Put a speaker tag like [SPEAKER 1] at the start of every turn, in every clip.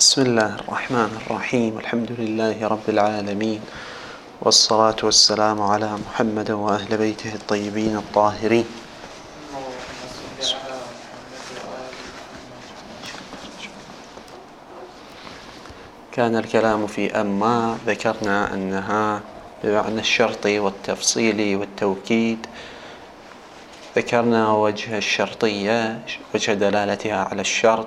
[SPEAKER 1] بسم الله الرحمن الرحيم. الحمد لله رب العالمين، والصلاة والسلام على محمد وأهل بيته الطيبين الطاهرين. كان الكلام في أما، ذكرنا أنها بمعنى الشرط والتفصيل والتوكيد. ذكرنا وجه الشرطية، وجه دلالتها على الشرط،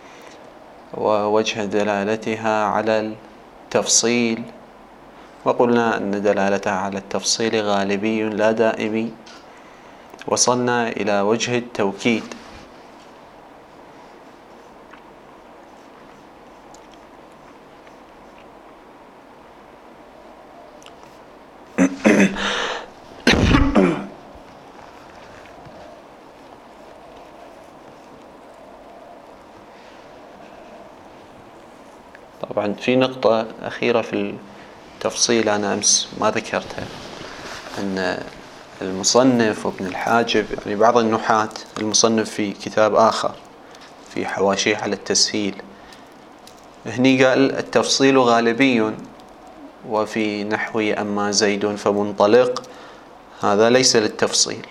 [SPEAKER 1] ووجه دلالتها على التفصيل، وقلنا أن دلالتها على التفصيل غالبي لا دائمي. وصلنا إلى وجه التوكيد. طبعا في نقطة أخيرة في التفصيل أنا أمس ما ذكرتها، أن المصنف وابن الحاجب، يعني بعض النحاة، المصنف في كتاب آخر في حواشيه على التسهيل، هني قال التفصيل غالبي، وفي نحو أما زيد فمنطلق، هذا ليس للتفصيل.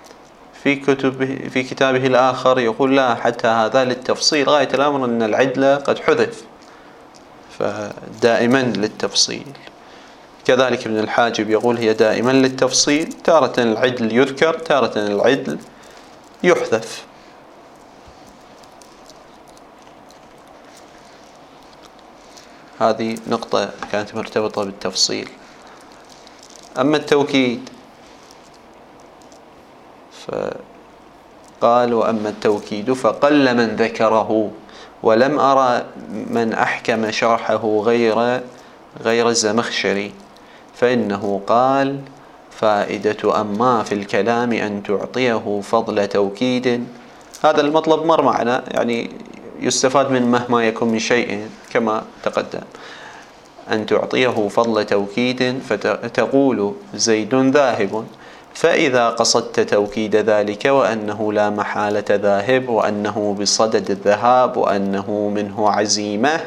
[SPEAKER 1] في كتابه الآخر يقول لا، حتى هذا للتفصيل، غاية الأمر أن العدل قد حذف، فدائما للتفصيل. كذلك ابن الحاجب يقول هي دائما للتفصيل، تارة العدل يذكر، تارة العدل يحذف. هذه نقطة كانت مرتبطة بالتفصيل. أما التوكيد فقال: وأما التوكيد فقل من ذكره، ولم أرى من أحكم شرحه غير الزمخشري، فإنه قال: فائدة أما في الكلام أن تعطيه فضل توكيد. هذا المطلب مر معنا، يعني يستفاد من مهما يكون من شيء كما تقدم، أن تعطيه فضل توكيد، فتقول زيد ذاهب، فإذا قصدت توكيد ذلك وأنه لا محالة ذاهب، وأنه بصدد الذهاب، وأنه منه عزيمة،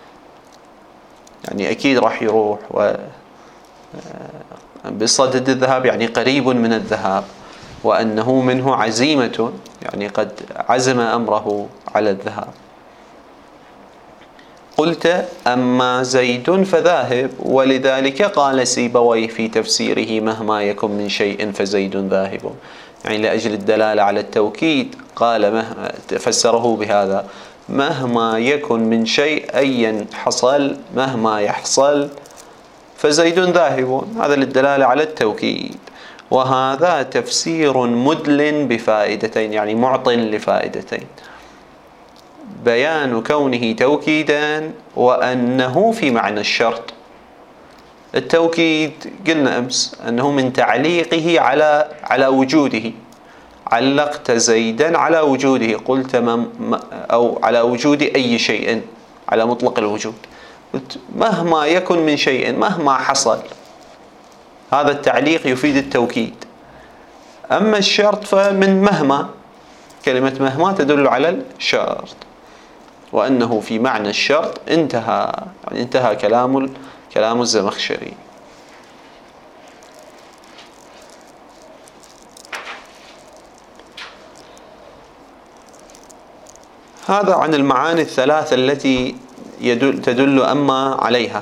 [SPEAKER 1] يعني أكيد راح يروح، بصدد الذهاب يعني قريب من الذهاب، وأنه منه عزيمة يعني قد عزم أمره على الذهاب. قلت: أما زيد فذاهب، ولذلك قال سيبويه في تفسيره: مهما يكن من شيء فزيد ذاهب، يعني لأجل الدلالة على التوكيد قال فسره بهذا: مهما يكن من شيء أيا حصل، مهما يحصل فزيد ذاهب، هذا للدلالة على التوكيد. وهذا تفسير مدل بفائدتين، يعني معط لفائدتين: بيان كونه توكيدا، وأنه في معنى الشرط. التوكيد قلنا أمس أنه من تعليقه على وجوده، علقت زيدا على وجوده، قلت أو على وجود أي شيء، على مطلق الوجود، قلت مهما يكن من شيء، مهما حصل، هذا التعليق يفيد التوكيد. أما الشرط فمن مهما، كلمة مهما تدل على الشرط، وأنه في معنى الشرط. انتهى كلام الزمخشري. هذا عن المعاني الثلاثة التي تدل أما عليها.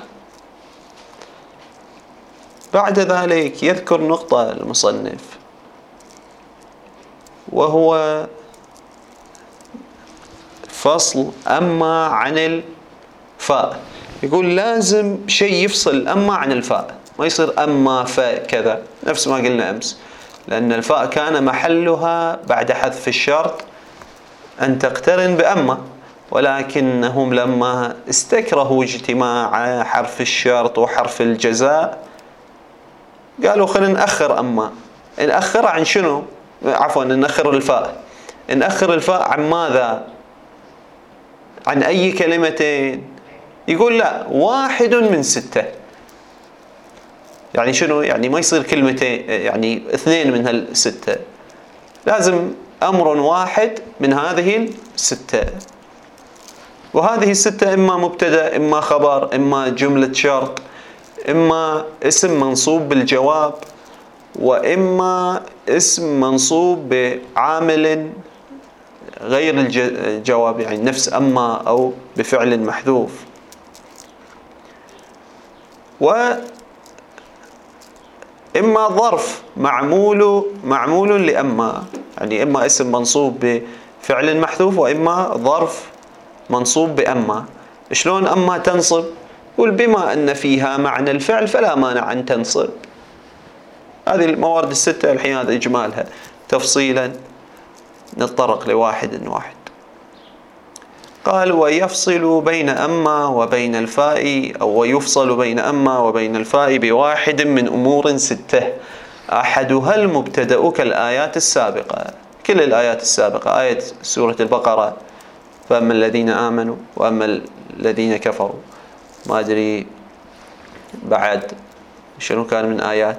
[SPEAKER 1] بعد ذلك يذكر نقطة المصنف، وهو فصل أما عن الفاء. يقول لازم شيء يفصل أما عن الفاء، ما يصير أما فاء كذا، نفس ما قلنا أمس، لأن الفاء كان محلها بعد حذف الشرط أن تقترن بأما، ولكنهم لما استكرهوا اجتماع حرف الشرط وحرف الجزاء قالوا خلينا نأخر أما. نأخر عن شنو؟ عفوا، نأخر الفاء. نأخر الفاء عن ماذا؟ عن أي كلمتين؟ يقول لا، 1 من 6. يعني شنو؟ يعني ما يصير كلمتين، يعني 2 من هال6، لازم أمر واحد من هذه 6. وهذه الستة إما مبتدأ، إما خبر، إما جملة شرط، إما اسم منصوب بالجواب، وإما اسم منصوب بعامل غير الجواب، يعني نفس أما أو بفعل محذوف. وإما ظرف معمول لأما، يعني إما اسم منصوب بفعل محذوف، وإما ظرف منصوب بأما. شلون أما تنصب؟ قل بما أن فيها معنى الفعل فلا مانع أن تنصب. هذه الموارد الستة الحين هذا إجمالها، تفصيلا نتطرق لواحد واحد. قال ويفصل بين أما وبين الفاء، أو ويفصل بين أما وبين الفاء بواحد من أمور ستة أحدها المبتدأ كالآيات السابقة. كل الآيات السابقة، آية سورة البقرة فأما الذين آمنوا وأما الذين كفروا، ما أدري بعد شنو كان من آيات.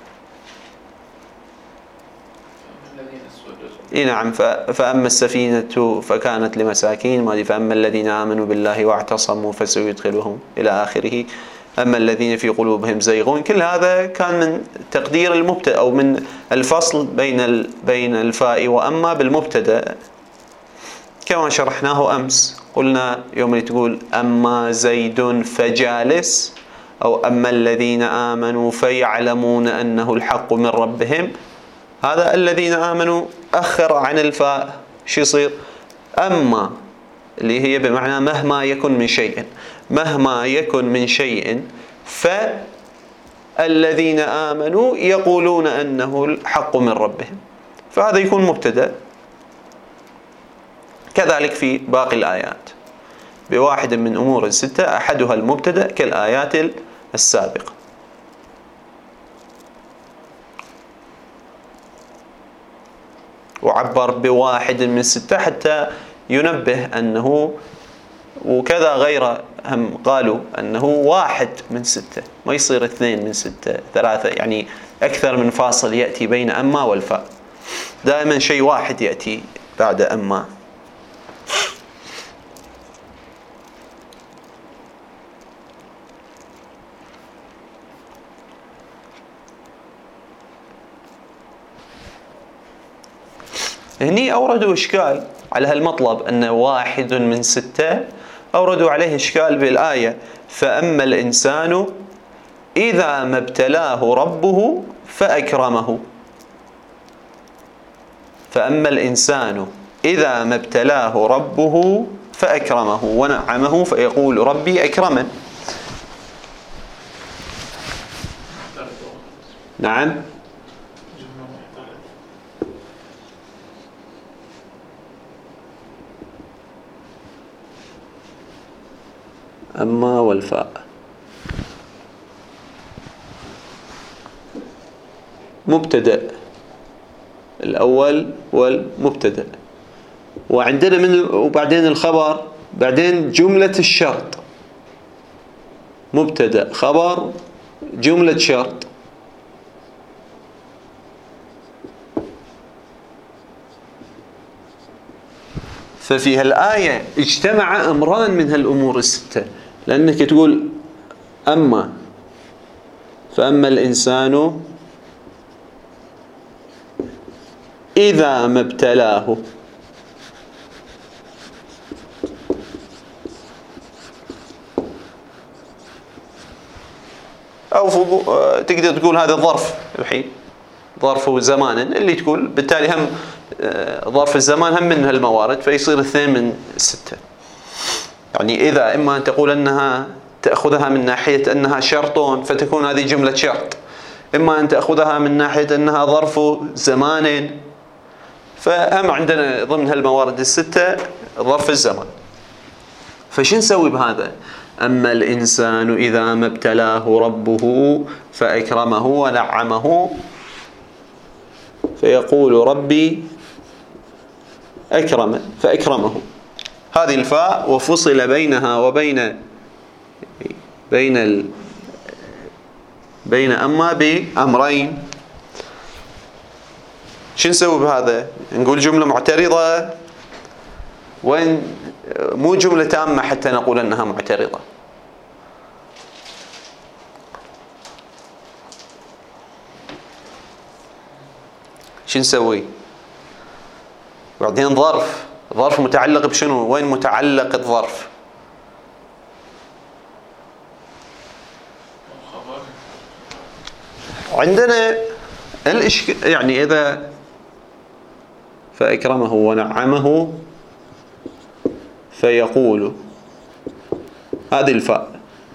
[SPEAKER 1] نعم، فأما السفينة فكانت لمساكين، ما أدري فأما الذين آمنوا بالله واعتصموا فسيدخلهم إلى آخره، أما الذين في قلوبهم زيغون. كل هذا كان من تقدير المبتدأ أو من الفصل بين الفاء وأما بالمبتدأ، كما شرحناه أمس. قلنا يوم اللي تقول أما زيد فجالس، أو أما الذين آمنوا فيعلمون أنه الحق من ربهم، هذا الذين آمنوا أخر عن الفاء، شو يصير؟ أما اللي هي بمعنى مهما يكن من شيء، مهما يكن من شيء فالذين آمنوا يقولون أنه الحق من ربهم، فهذا يكون مبتدأ. كذلك في باقي الآيات بواحد من أمور ستة أحدها المبتدأ كالآيات السابقة. وعبر بواحد من ستة حتى ينبه أنه، وكذا غير هم قالوا أنه واحد من ستة، ما يصير اثنين من ستة، ثلاثة، يعني أكثر من فاصل يأتي بين أما والفاء، دائما شيء واحد يأتي بعد أما. هني أوردوا إشكال على هالمطلب أن واحد من ستة، أوردوا عليه إشكال بالآية فأما الإنسان إذا ما ابتلاه ربه فأكرمه. فأما الإنسان إذا ما ابتلاه ربه فأكرمه ونعمه فيقول ربي أكرمن. نعم، أما والفاء مبتدأ الأول والمبتدأ، وعندنا وبعدين الخبر، بعدين جملة الشرط، مبتدأ خبر جملة شرط. ففي هالآية اجتمع أمران من هالأمور الستة، لأنك تقول أما، فأما الإنسان إذا ما ابتلاه، أو تقدر تقول هذا ظرف، الحين ظرف زمانا اللي تقول، بالتالي هم ظرف الزمان هم من هالموارد، فيصير اثنين من ستة. يعني إذا إما أن تقول أنها تأخذها من ناحية أنها شرط فتكون هذه جملة شرط، إما أن تأخذها من ناحية أنها ظرف زمان، فهم عندنا ضمن هالموارد الستة ظرف الزمان. فشو نسوي بهذا؟ أما الإنسان إذا ما ابتلاه ربه فأكرمه ونعمه فيقول ربي أكرمن فأكرمه. هذه الفاء وفصل بينها وبين بين أما بأمرين. شو نسوي بهذا؟ نقول جملة معترضة، وين مو جملة تامة حتى نقول أنها معترضة. شو نسوي؟ بعدين ظرف متعلق بشنو؟ وين متعلق الظرف؟ عندنا يعني إذا فأكرمه ونعمه فيقول، هذه الفاء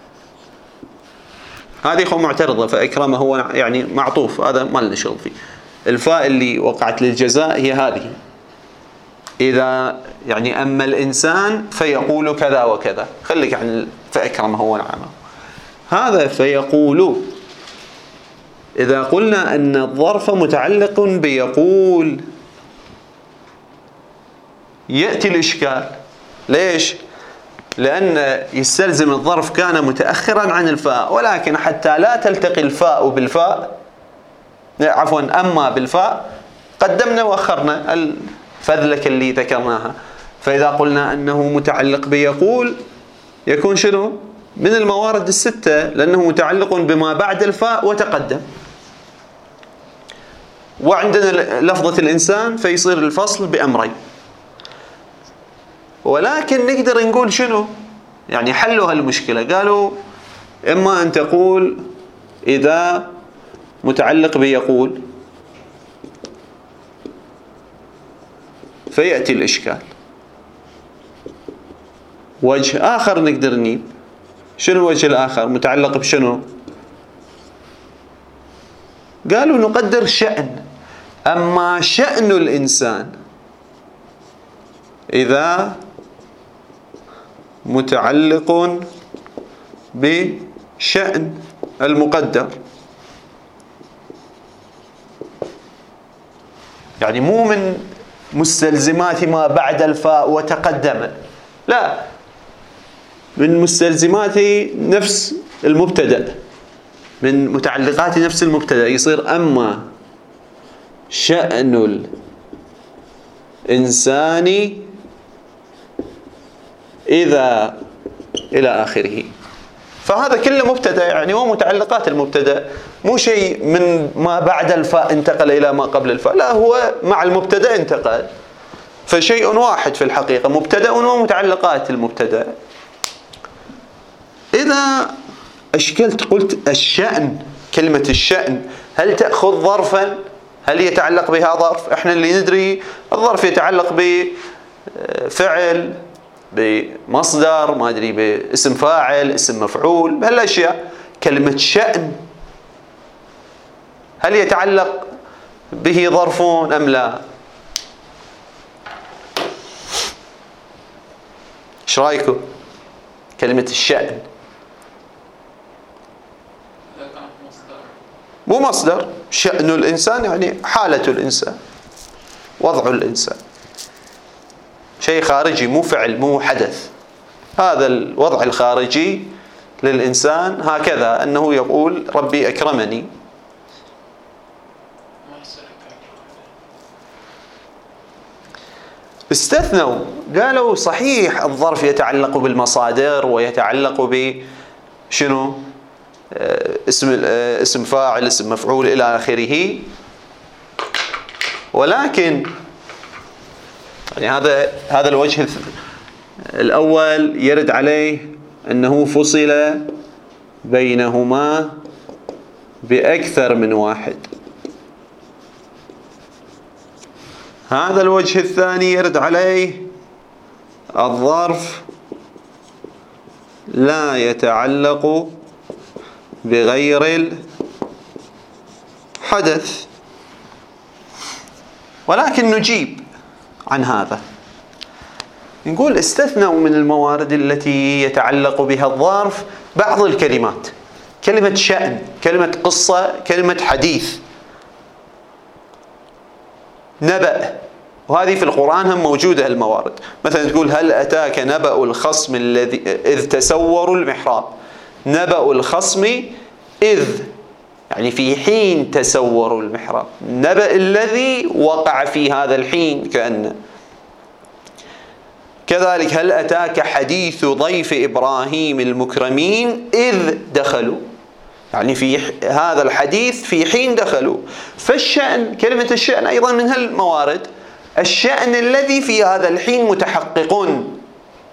[SPEAKER 1] هذه خو معترضة، فأكرمه يعني معطوف، هذا ما لنا شغل فيه. الفاء اللي وقعت للجزاء هي هذه، إذا يعني أما الإنسان فيقول كذا وكذا، خليك عن فأكرمه ونعمه. هذا فيقول إذا قلنا أن الظرف متعلق بيقول يأتي الإشكال. ليش؟ لأن يستلزم الظرف كان متأخرا عن الفاء، ولكن حتى لا تلتقي الفاء بالفاء، عفوا أما بالفاء، قدمنا وأخرنا الفذلك اللي ذكرناها. فإذا قلنا أنه متعلق بيقول يكون شنو؟ من الموارد الستة، لأنه متعلق بما بعد الفاء وتقدم. وعندنا لفظة الإنسان فيصير الفصل بأمرين. ولكن نقدر نقول شنو؟ يعني حلوا هالمشكلة، قالوا إما أن تقول إذا متعلق بيقول فيأتي الإشكال. وجه آخر نقدر نجيب، شنو الوجه الآخر؟ متعلق بشنو؟ قالوا نقدر شأن، أما شأن الإنسان إذا متعلق بشأن المقدر، يعني مو من مستلزمات ما بعد الفاء وتقدم، لا، من مستلزمات نفس المبتدأ، من متعلقات نفس المبتدأ. يصير أما شأن الإنسان إذا إلى آخره. فهذا كله مبتدأ، يعني هو متعلقات المبتدأ، مو شيء من ما بعد الفاء انتقل إلى ما قبل الفاء، لا، هو مع المبتدأ انتقل. فشيء واحد في الحقيقة، مبتدأ ومتعلقات المبتدأ. إذا أشكلت قلت الشأن، كلمة الشأن هل تأخذ ظرفا؟ هل يتعلق بها ظرف؟ احنا اللي ندري الظرف يتعلق بفعل، بمصدر، ما أدري، باسم فاعل، اسم مفعول، بهالأشياء. كلمة شأن هل يتعلق به ظرف أم لا؟ ايش رايكم؟ كلمة الشأن مو مصدر، شأن الإنسان يعني حالة الإنسان، وضع الإنسان، شيء خارجي، مو فعل، مو حدث. هذا الوضع الخارجي للإنسان هكذا، أنه يقول ربي أكرمني. استثنوا، قالوا صحيح الظرف يتعلق بالمصادر ويتعلق بشنو؟ اسم فاعل، اسم مفعول، إلى آخره، ولكن يعني هذا الوجه الأول يرد عليه أنه فصل بينهما بأكثر من واحد. هذا الوجه الثاني يرد عليه الظرف لا يتعلق بغير الحدث. ولكن نجيب عن هذا، نقول استثنوا من الموارد التي يتعلق بها الظرف بعض الكلمات، كلمة شأن، كلمة قصة، كلمة حديث، نبأ، وهذه في القرآن هم موجودة الموارد. مثلا تقول هل أتاك نبأ الخصم الذي إذ تسوروا المحراب. نبأ الخصم إذ يعني في حين تسوروا المحراب، نبأ الذي وقع في هذا الحين. كذلك هل أتاك حديث ضيف إبراهيم المكرمين إذ دخلوا، يعني في هذا الحديث في حين دخلوا. فالشأن، كلمة الشأن أيضا من هالموارد، الشأن الذي في هذا الحين متحققون،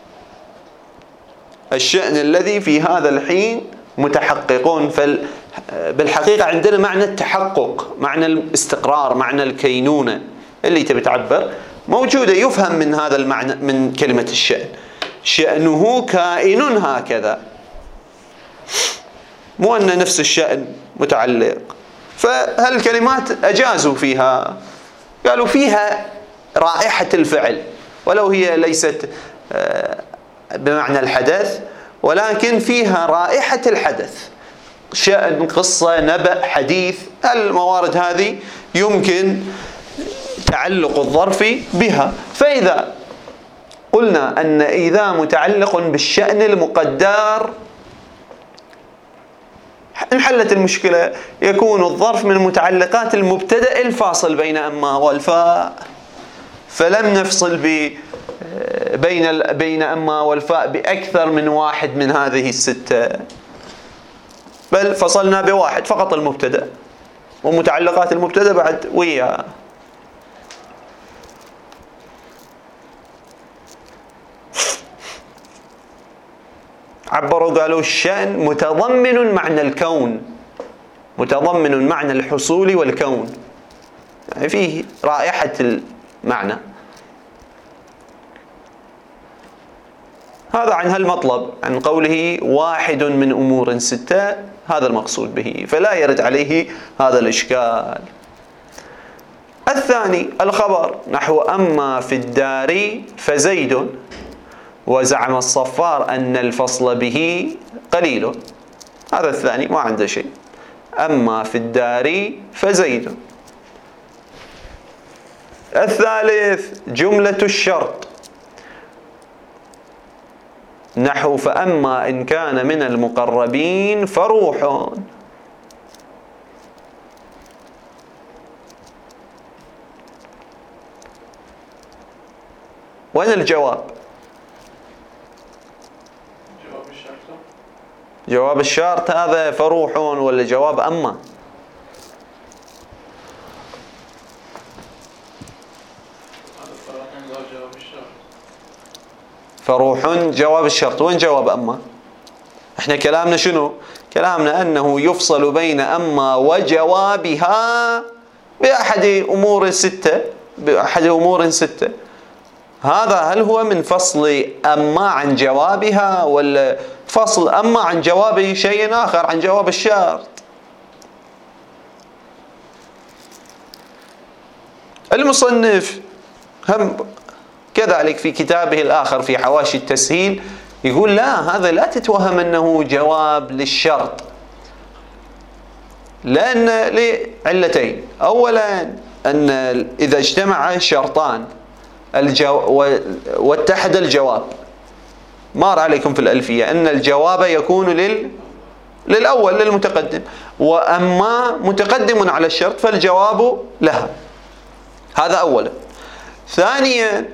[SPEAKER 1] الشأن الذي في هذا الحين متحققون. بالحقيقة عندنا معنى التحقق، معنى الاستقرار، معنى الكينونة اللي تبي تعبر موجودة، يفهم من هذا المعنى من كلمة الشأن. شأنه كائن هكذا، مو أن نفس الشأن متعلق. فهالكلمات أجازوا فيها، قالوا فيها رائحة الفعل ولو هي ليست بمعنى الحدث، ولكن فيها رائحة الحدث، شأن، قصة، نبأ، حديث. الموارد هذه يمكن تعلق الظرف بها. فإذا قلنا أن إذا متعلق بالشأن المقدر انحلت المشكلة، يكون الظرف من متعلقات المبتدأ الفاصل بين أما والفاء، فلم نفصل بين أما والفاء بأكثر من واحد من هذه الستة، بل فصلنا بواحد فقط، المبتدأ، ومتعلقات المبتدأ بعد وياه. عبروا قالوا الشأن متضمن معنى الكون، متضمن معنى الحصول والكون، يعني فيه رائحة المعنى. هذا عن هالمطلب، عن قوله واحد من أمور ستة، هذا المقصود به، فلا يرد عليه هذا الإشكال. الثاني الخبر، نحو أما في الدار فزيد، وزعم الصفار أن الفصل به قليل. هذا الثاني ما عنده شيء، أما في الدار فزيد. الثالث جملة الشرط، نحو فأما إن كان من المقربين فروح. وين الجواب؟ جواب الشرط هذا فروح، ولا جواب أما؟ فروح جواب الشرط. وين جواب أما؟ احنا كلامنا شنو؟ كلامنا أنه يفصل بين أما وجوابها بأحد أمور ستة، بأحد أمور ستة. هذا هل هو من فصل أما عن جوابها، ولا فصل أما عن جواب شيء آخر، عن جواب الشرط؟ المصنف هم كذلك في كتابه الآخر في حواشي التسهيل يقول لا، هذا لا تتوهم أنه جواب للشرط، لأن لعلتين. أولا أن إذا اجتمع شرطان واتحد الجواب، مر عليكم في الألفية أن الجواب يكون للأول للمتقدم، وأما متقدم على الشرط فالجواب لها. هذا أولا. ثانيا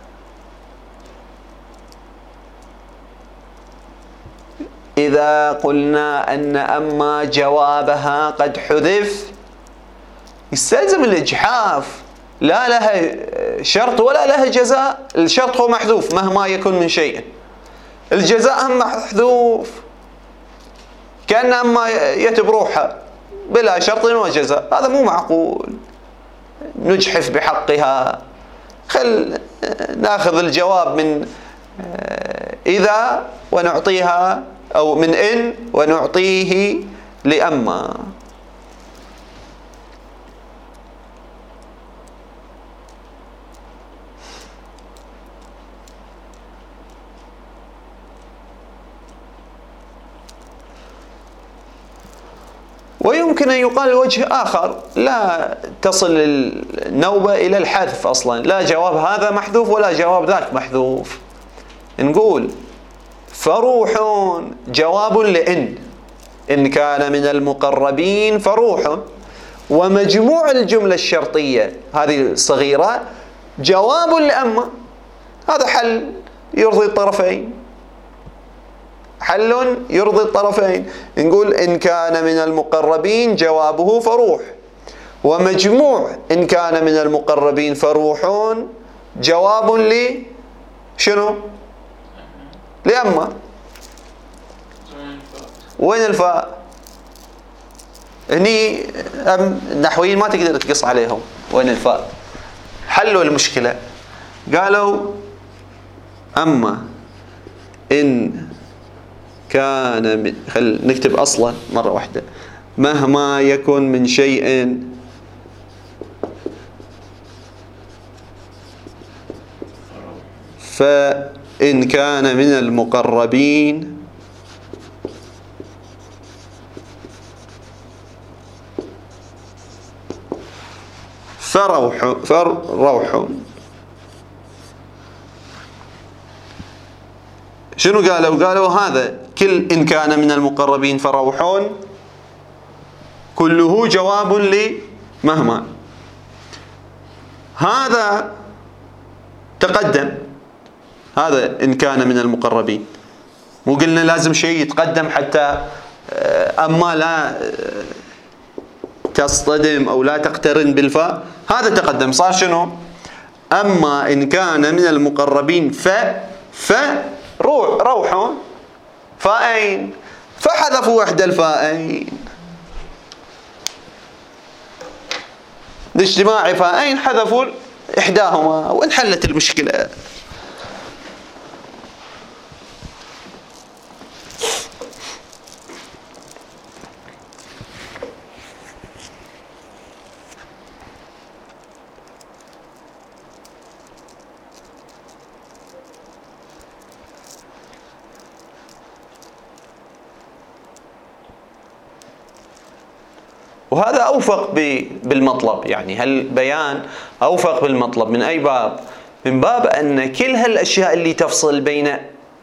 [SPEAKER 1] إذا قلنا أن أما جوابها قد حذف يستلزم الإجحاف، لا لها شرط ولا لها جزاء. الشرط هو محذوف مهما يكن من شيء، الجزاء هم محذوف، كأن أما يتب روحها بلا شرط وجزاء. هذا مو معقول، نجحف بحقها. خل ناخذ الجواب من إذا ونعطيها، أو من إن ونعطيه لأما. ويمكن أن يقال وجه آخر، لا تصل النوبة إلى الحذف أصلا، لا جواب هذا محذوف ولا جواب ذاك محذوف. نقول فروح جواب لإن، إن كان من المقربين فروح، ومجموع الجملة الشرطية هذه الصغيرة جواب لأما. هذا حل يرضي الطرفين، حل يرضي الطرفين. نقول إن كان من المقربين جوابه فروح، ومجموع إن كان من المقربين فروحون جواب شنو؟ لأما. وين الفاء؟ هني النحويين ما تقدر تقص عليهم وين الفاء. حلوا المشكلة، قالوا أما إن كان خل نكتب أصلا مرة واحدة، مهما يكن من شيء فإن كان من المقربين فروح. شنو قالوا؟ قالوا هذا كل إن كان من المقربين فروح كله جواب لمهما. هذا تقدم، هذا إن كان من المقربين، مو قلنا لازم شيء يتقدم حتى أما لا تصطدم أو لا تقترن بالفاء. هذا تقدم، صار شنو؟ أما إن كان من المقربين روح فاءين، فحذفوا إحدى الفاءين، لاجتماع فاءين حذفوا إحداهما وانحلت المشكلة. وهذا أوفق بالمطلب، يعني هالبيان أوفق بالمطلب. من أي باب؟ من باب أن كل هالأشياء اللي تفصل بين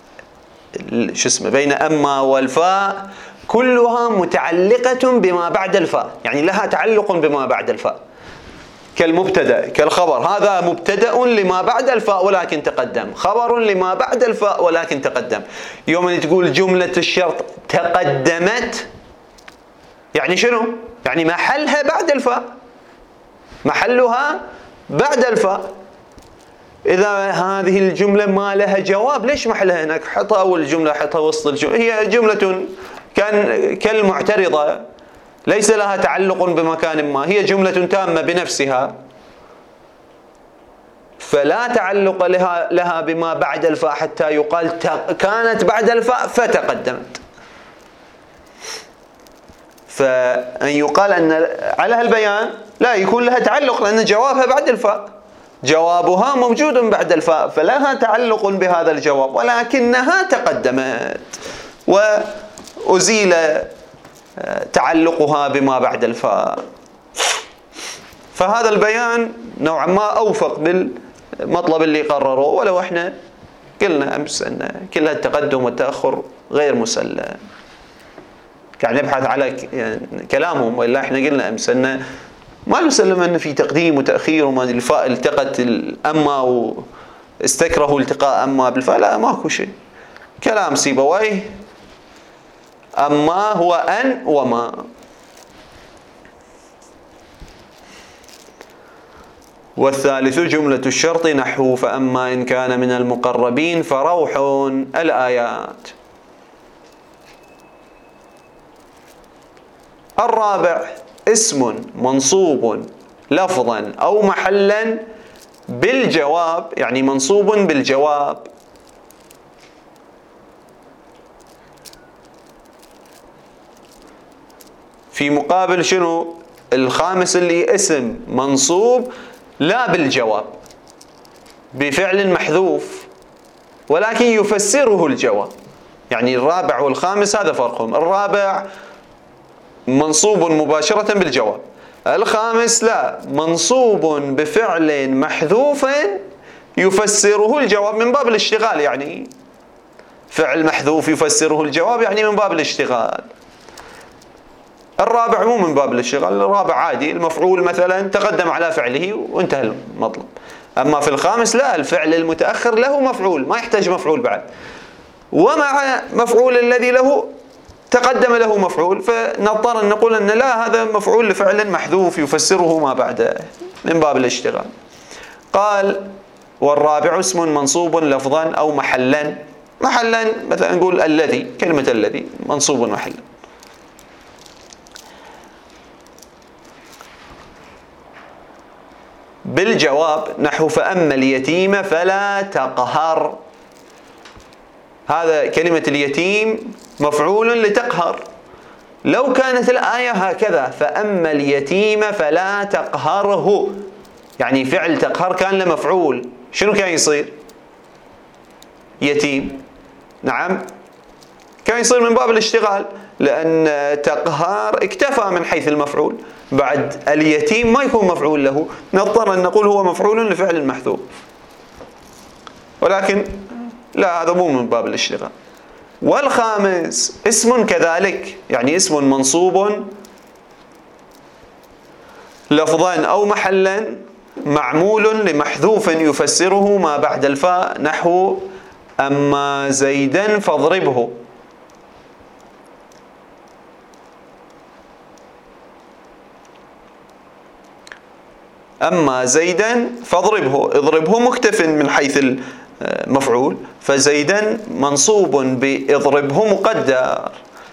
[SPEAKER 1] بين أما والفاء كلها متعلقة بما بعد الفاء، يعني لها تعلق بما بعد الفاء، كالمبتدأ كالخبر. هذا مبتدأ لما بعد الفاء ولكن تقدم، خبر لما بعد الفاء ولكن تقدم. يوم أن تقول جملة الشرط تقدمت، يعني شنو؟ يعني محلها بعد الفاء، محلها بعد الفاء. إذا هذه الجملة ما لها جواب، ليش محلها هناك؟ حطها أول الجملة، حطها وسط الجملة. هي جملة كالمعترضة ليس لها تعلق بمكان ما، هي جملة تامة بنفسها، فلا تعلق لها بما بعد الفاء حتى يقال كانت بعد الفاء فتقدمت. فأن يقال أن على هالبيان لا يكون لها تعلق، لأن جوابها بعد الفاء، جوابها موجود بعد الفاء، فلها تعلق بهذا الجواب ولكنها تقدمت وأزيل تعلقها بما بعد الفاء. فهذا البيان نوعا ما أوفق بالمطلب اللي قرروه، ولو احنا قلنا أمس أن كل التقدم والتأخر غير مسلم، قاعد نبحث على كلامهم، وإلا احنا قلنا أمس أن ما نسلم أن في تقديم وتأخير وما الفاء التقت الأما واستكرهوا التقاء أما بالفاء، لا ماكو شيء. كلام سيبويه، أما هو أن وما. والثالث جملة الشرط نحو فأما إن كان من المقربين فروح الآيات. الرابع اسم منصوب لفظا أو محلا بالجواب، يعني منصوب بالجواب. في مقابل شنو؟ الخامس اللي اسم منصوب لا بالجواب، بفعل محذوف ولكن يفسره الجواب. يعني الرابع والخامس هذا فرقهم، الرابع منصوب مباشرة بالجواب، الخامس لا، منصوب بفعل محذوف يفسره الجواب من باب الاشتغال، يعني فعل محذوف يفسره الجواب يعني من باب الاشتغال. الرابع مو من باب الاشتغال، الرابع عادي، المفعول مثلا تقدم على فعله وانتهى المطلب. أما في الخامس لا، الفعل المتأخر له مفعول، ما يحتاج مفعول بعد، ومع مفعول الذي له تقدم له مفعول، فنضطر أن نقول أن لا، هذا مفعول لفعل محذوف يفسره ما بعده من باب الاشتغال. قال: والرابع اسم منصوب لفظا أو محلا. محلا مثلا نقول الذي، كلمة الذي منصوب محلا. بالجواب نحو فأما اليتيم فلا تقهر. هذا كلمة اليتيم مفعول لتقهر. لو كانت الآية هكذا: فأما اليتيم فلا تقهره، يعني فعل تقهر كان له مفعول، شنو كان يصير؟ يتيم. نعم، كان يصير من باب الاشتغال، لأن تقهر اكتفى من حيث المفعول. بعد اليتيم ما يكون مفعول له، نضطر أن نقول هو مفعول لفعل محذوف، ولكن لا، هذا مو من باب الاشتغال. والخامس اسم كذلك، يعني اسم منصوب لفظا أو محلا معمول لمحذوف يفسره ما بعد الفاء، نحو أما زيدا فاضربه. أما زيدا فاضربه، اضربه مكتف من حيث المفعول، فزيدا منصوب بإضربه مقدر.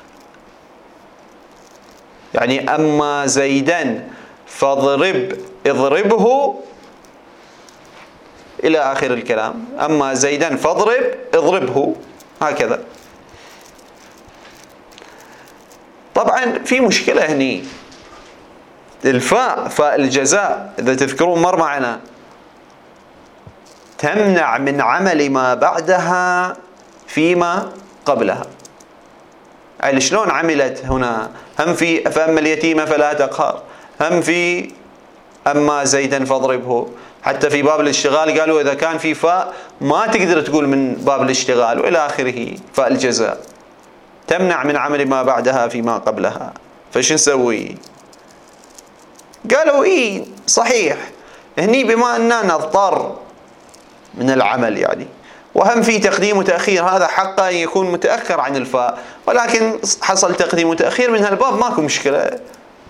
[SPEAKER 1] يعني أما زيدا اضربه إلى آخر الكلام. أما زيدا اضربه، هكذا. طبعا في مشكلة هني، الفاء، فاء الجزاء، إذا تذكرون مر معنا، تمنع من عمل ما بعدها فيما قبلها. يعني شلون عملت هنا؟ هم في فأما اليتيم فلا تقهر، هم في أما زيدا فاضربه. حتى في باب الاشتغال قالوا إذا كان في فاء ما تقدر تقول من باب الاشتغال، وإلى آخره. فاء الجزاء تمنع من عمل ما بعدها فيما قبلها، فش نسوي؟ قالوا إيه صحيح، هني بما أننا نضطر من العمل يعني، وهم في تقديم وتأخير، هذا حقا يكون متأخر عن الفاء، ولكن حصل تقديم وتأخير من هالباب، ماكو مشكلة.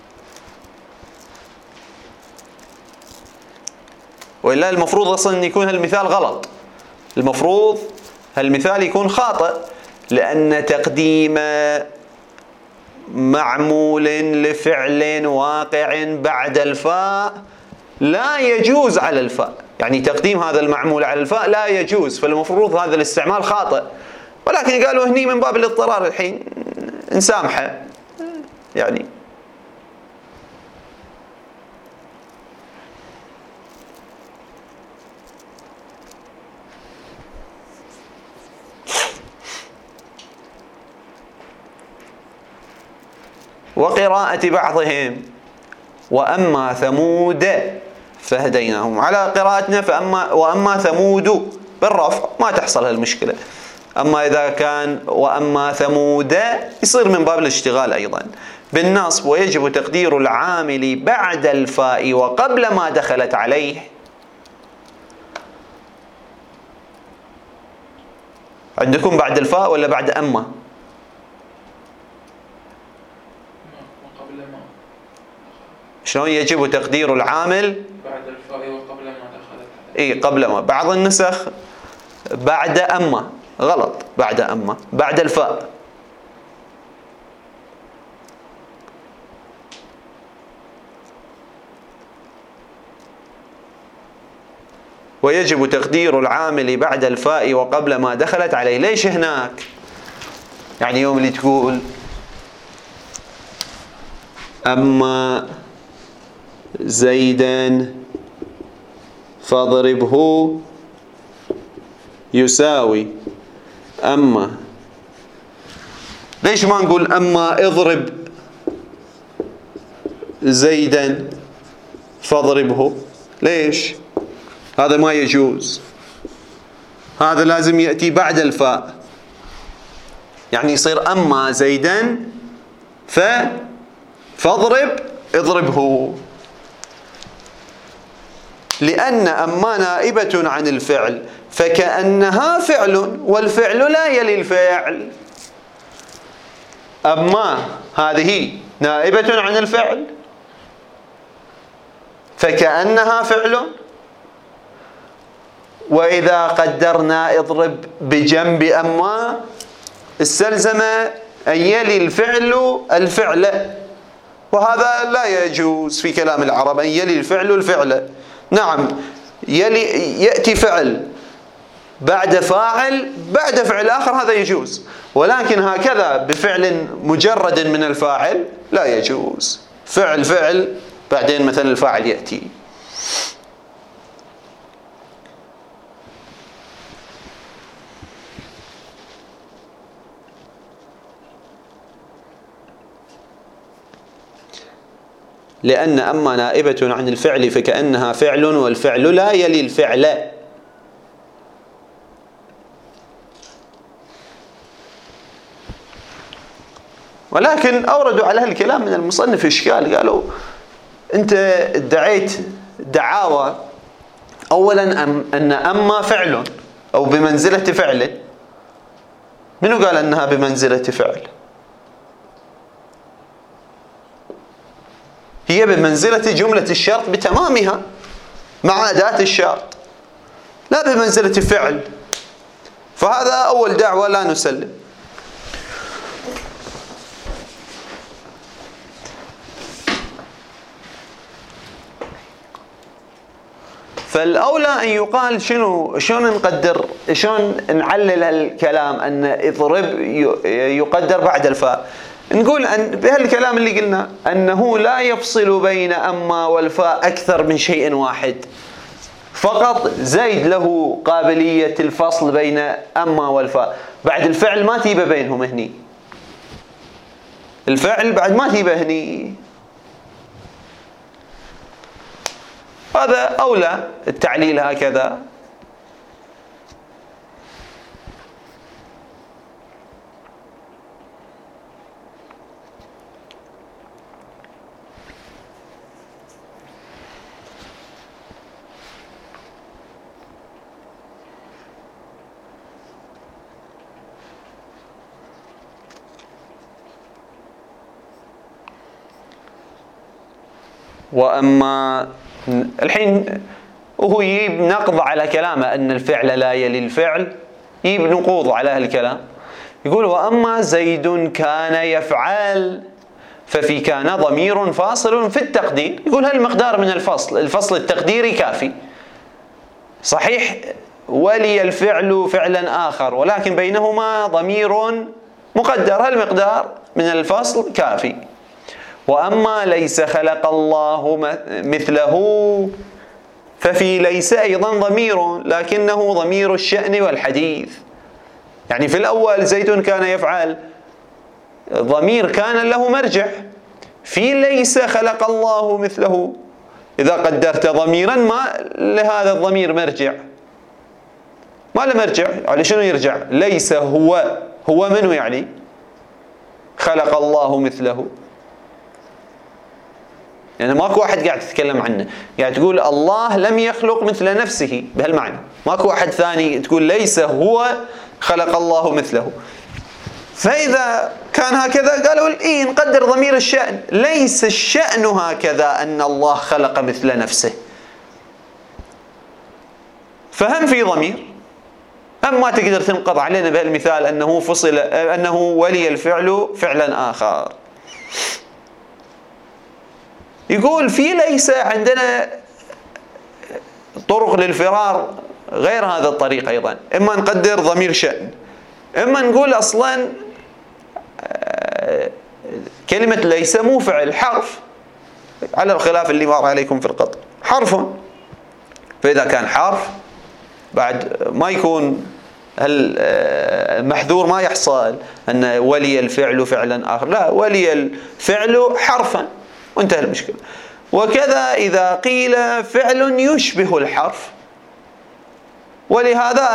[SPEAKER 1] وإلا المفروض أصلا أن يكون هالمثال غلط، المفروض هالمثال يكون خاطئ، لأن تقديم معمول لفعل واقع بعد الفاء لا يجوز على الفاء، يعني تقديم هذا المعمول على الفاء لا يجوز، فالمفروض هذا الاستعمال خاطئ. ولكن قالوا هني من باب الاضطرار الحين نسامحه يعني. وقراءة بعضهم وأما ثمود فهديناهم، على قراءتنا وأما ثمود بالرفع ما تحصل هالمشكلة. أما إذا كان وأما ثمود يصير من باب الاشتغال أيضا بالنصب. ويجب تقدير العامل بعد الفاء وقبل ما دخلت عليه. عندكم بعد الفاء ولا بعد أما؟ شلون يجب تقدير العامل؟
[SPEAKER 2] بعد الفاء وقبل ما دخلت عليه.
[SPEAKER 1] اي قبل ما، بعض النسخ بعد أما، غلط، بعد أما، بعد الفاء. ويجب تقدير العامل بعد الفاء وقبل ما دخلت عليه. ليش هناك؟ يعني يوم اللي تقول أما زيدا فاضربه يساوي أما، ليش ما نقول أما اضرب زيدا فاضربه؟ ليش؟ هذا ما يجوز، هذا لازم يأتي بعد الفاء، يعني يصير أما زيدا فاضرب اضربه. لأن أما نائبة عن الفعل فكأنها فعل والفعل لا يلي الفعل. أما هذه نائبة عن الفعل فكأنها فعل، وإذا قدرنا اضرب بجنب أما استلزم أن يلي الفعل الفعل، وهذا لا يجوز في كلام العرب أن يلي الفعل الفعل. نعم يأتي فعل بعد فاعل بعد فعل آخر هذا يجوز، ولكن هكذا بفعل مجرد من الفاعل لا يجوز. فعل فعل بعدين مثلا الفاعل يأتي. لأن أما نائبة عن الفعل فكأنها فعل والفعل لا يلي الفعل. ولكن أوردوا على هالكلام من المصنف إشكال، قالوا أنت ادعيت دعاوى أولا أن أما فعل أو بمنزلة فعل. منو قال أنها بمنزلة فعل؟ هي بمنزلة جملة الشرط بتمامها مع أداة الشرط، لا بمنزلة فعل. فهذا أول دعوة لا نسلم. فالأولى أن يقال شلون نقدر، شلون نعلل الكلام أن اضرب يقدر بعد الفاء. نقول أن بهالكلام اللي قلنا أنه لا يفصل بين أما والفاء أكثر من شيء واحد، فقط زيد له قابلية الفصل بين أما والفاء. بعد الفعل ما تيبه بينهم هني، الفعل بعد ما تيبه هني. هذا أولى التعليل هكذا. وأما الحين وهو يجيب نقض على كلامه أن الفعل لا يلي الفعل، يجيب نقوض على هالكلام. يقول وأما زيد كان يفعل ففي كان ضمير فاصل في التقدير. يقول هالمقدار من الفصل التقديري كافي. صحيح ولي الفعل فعلا آخر ولكن بينهما ضمير مقدر، هالمقدار من الفصل كافي. وأما ليس خلق الله مثله ففي ليس أيضا ضمير لكنه ضمير الشأن والحديث. يعني في الأول زيد كان يفعل ضمير كان له مرجع، في ليس خلق الله مثله إذا قدرت ضميرا ما لهذا الضمير مرجع، ما له مرجع. على شنو يرجع؟ ليس هو منه يعني خلق الله مثله، يعني ماكو واحد قاعد تتكلم عنه، قاعد تقول الله لم يخلق مثل نفسه بهالمعنى، ماكو واحد ثاني تقول ليس هو خلق الله مثله. فإذا كان هكذا قالوا إيه نقدر ضمير الشأن، ليس الشأن هكذا أن الله خلق مثل نفسه، فهم في ضمير. أما تقدر تنقض علينا بهالمثال أنه فصل، أنه ولي الفعل فعلا آخر. يقول في ليس عندنا طرق للفرار غير هذا الطريق أيضا، إما نقدر ضمير شأن، إما نقول أصلا كلمة ليس مو فعل، حرف، على الخلاف اللي مر عليكم في القطر، حرف. فإذا كان حرف بعد ما يكون المحذور ما يحصل أن ولي الفعل فعلا آخر، لا، ولي الفعل حرفا وانتهى المشكلة. وكذا إذا قيل فعل يشبه الحرف، ولهذا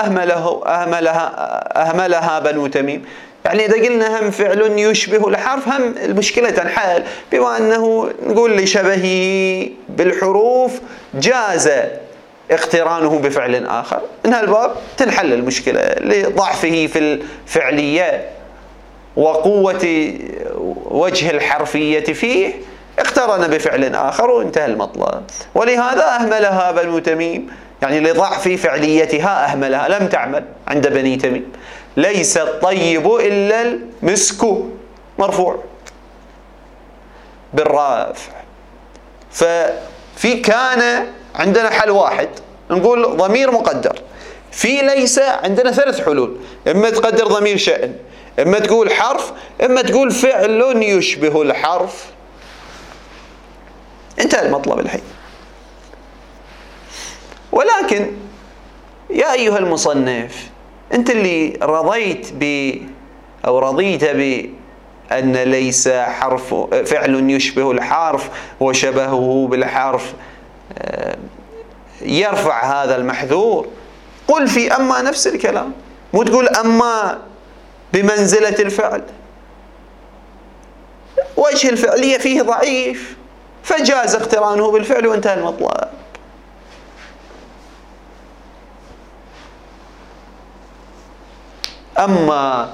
[SPEAKER 1] أهملها بنو تميم. يعني إذا قلنا هم فعل يشبه الحرف هم المشكلة تنحل، بما أنه نقول لشبهه بالحروف جاز اقترانه بفعل آخر، من هالباب تنحل المشكلة لضعفه في الفعلية وقوة وجه الحرفية فيه، اقترن بفعل آخر وانتهى المطلب. ولهذا أهملها بنو تميم، يعني لضعف فعليتها أهملها، لم تعمل عند بني تميم. ليس الطيب إلا المسك، مرفوع بالرافع. ففي كان عندنا حل واحد، نقول ضمير مقدر. في ليس عندنا ثلاث حلول، إما تقدر ضمير شأن، إما تقول حرف، إما تقول فعل يشبه الحرف. انتهى المطلب الحين. ولكن يا أيها المصنف، أنت اللي رضيت بأن ليس حرف فعل يشبه الحرف وشبهه بالحرف يرفع هذا المحذور، قل في أما نفس الكلام، مو تقول أما بمنزلة الفعل. وجه الفعلية فيه ضعيف فجاز اقترانه بالفعل وانتهى المطلب. أما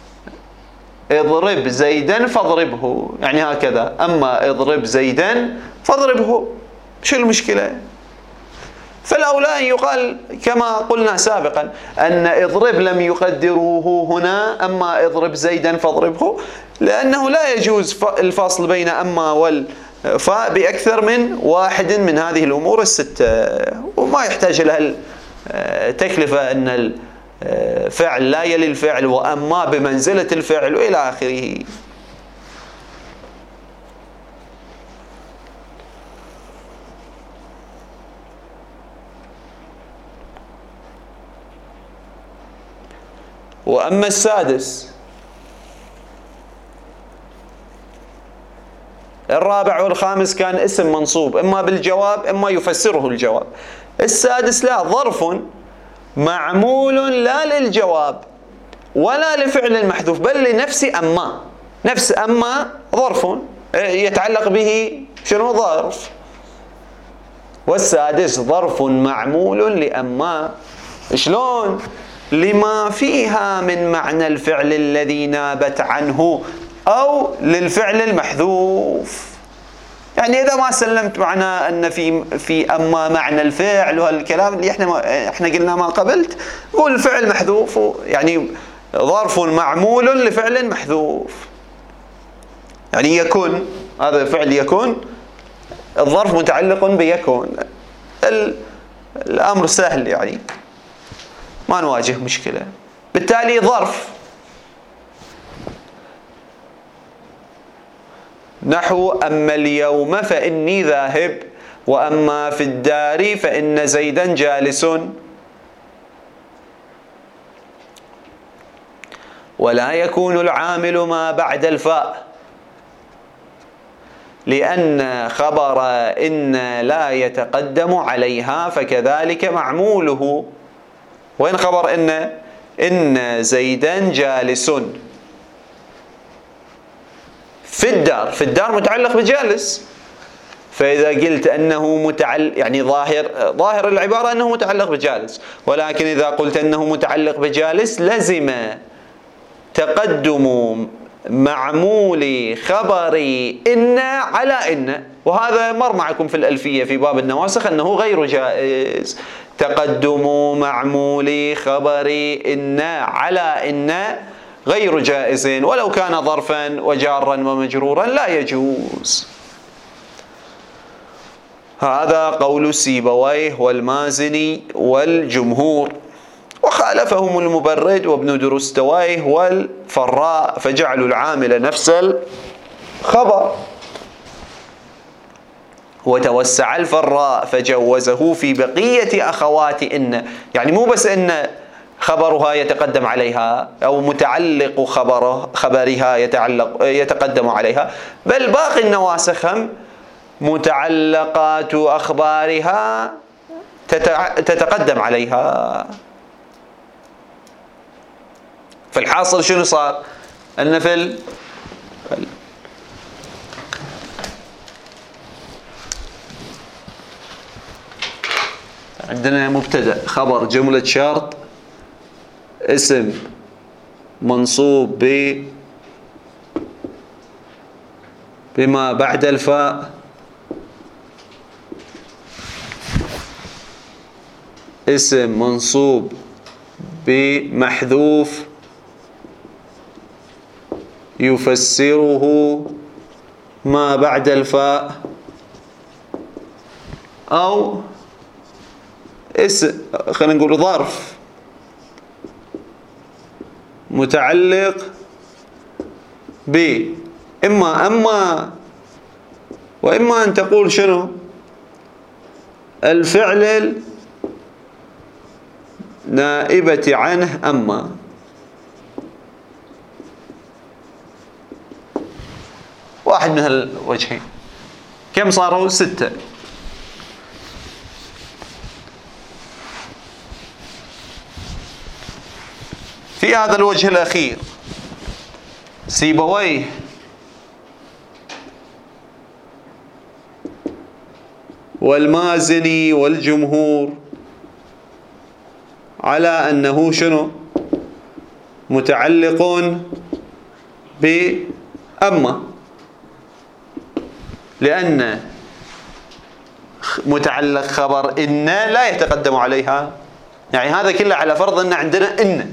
[SPEAKER 1] اضرب زيدا فاضربه، يعني هكذا، أما اضرب زيدا فاضربه، شو المشكلة؟ فالأولى أن يقال كما قلنا سابقا أن اضرب لم يقدروه هنا، أما اضرب زيدا فاضربه، لأنه لا يجوز الفصل بين أما والفاء بأكثر من واحد من هذه الأمور الستة، وما يحتاج لها التكلفة أن الفعل لا يلي الفعل وأما بمنزلة الفعل وإلى آخره. وأما السادس، الرابع والخامس كان اسم منصوب إما بالجواب إما يفسره الجواب. السادس لا، ظرف معمول لا للجواب ولا لفعل المحذوف بل لنفس أما. نفس أما ظرف يتعلق به شنو؟ ظرف. والسادس ظرف معمول لأما. شلون؟ لما فيها من معنى الفعل الذي نابت عنه أو للفعل المحذوف. يعني إذا ما سلمت معنا أن في أما معنى الفعل وهالكلام اللي احنا قلنا ما قبلت، قول الفعل محذوف، يعني ظرف معمول لفعل محذوف. يعني يكون، هذا فعل يكون، الظرف متعلق بيكون. الأمر سهل، يعني ما نواجه مشكلة. بالتالي ظرف نحو أما اليوم فإني ذاهب، وأما في الدار فإن زيدا جالس. ولا يكون العامل ما بعد الفاء، لأن خبر إن لا يتقدم عليها، فكذلك معموله. وين خبر إن زيدا جالس؟ في الدار، في الدار متعلق بجالس، فإذا قلت أنه متعلق، يعني ظاهر العبارة أنه متعلق بجالس، ولكن إذا قلت أنه متعلق بجالس لزم تقدم معمول خبري إن على إن. وهذا مر معكم في الألفية في باب النواسخ أنه غير جائز. تقدم معمول خبري إن على إن غير جائز، ولو كان ظرفا وجارا ومجرورا لا يجوز. هذا قول سيبويه والمازني والجمهور، وخالفهم المبرد وابن درستويه والفراء، فجعلوا العامل نفس الخبر. وتوسع الفراء فجوزه في بقية أخوات إن، يعني مو بس إن خبرها يتقدم عليها أو متعلق خبرها يتقدم عليها، بل باقي النواسخ هم متعلقات أخبارها تتقدم عليها. فالحاصل شنو صار؟ أن عندنا مبتدأ خبر جملة شرط اسم منصوب بما بعد الفاء اسم منصوب بمحذوف يفسره ما بعد الفاء، أو خلينا نقول ظرف متعلق ب إما وإما أن تقول شنو الفعل نائبة عنه أما. واحد من هالوجهين. كم صاروا؟ 6. في هذا الوجه الأخير سيبويه والمازني والجمهور على أنه شنو متعلق بأما، لأن متعلق خبر إن لا يتقدم عليها، يعني هذا كله على فرض أن عندنا إن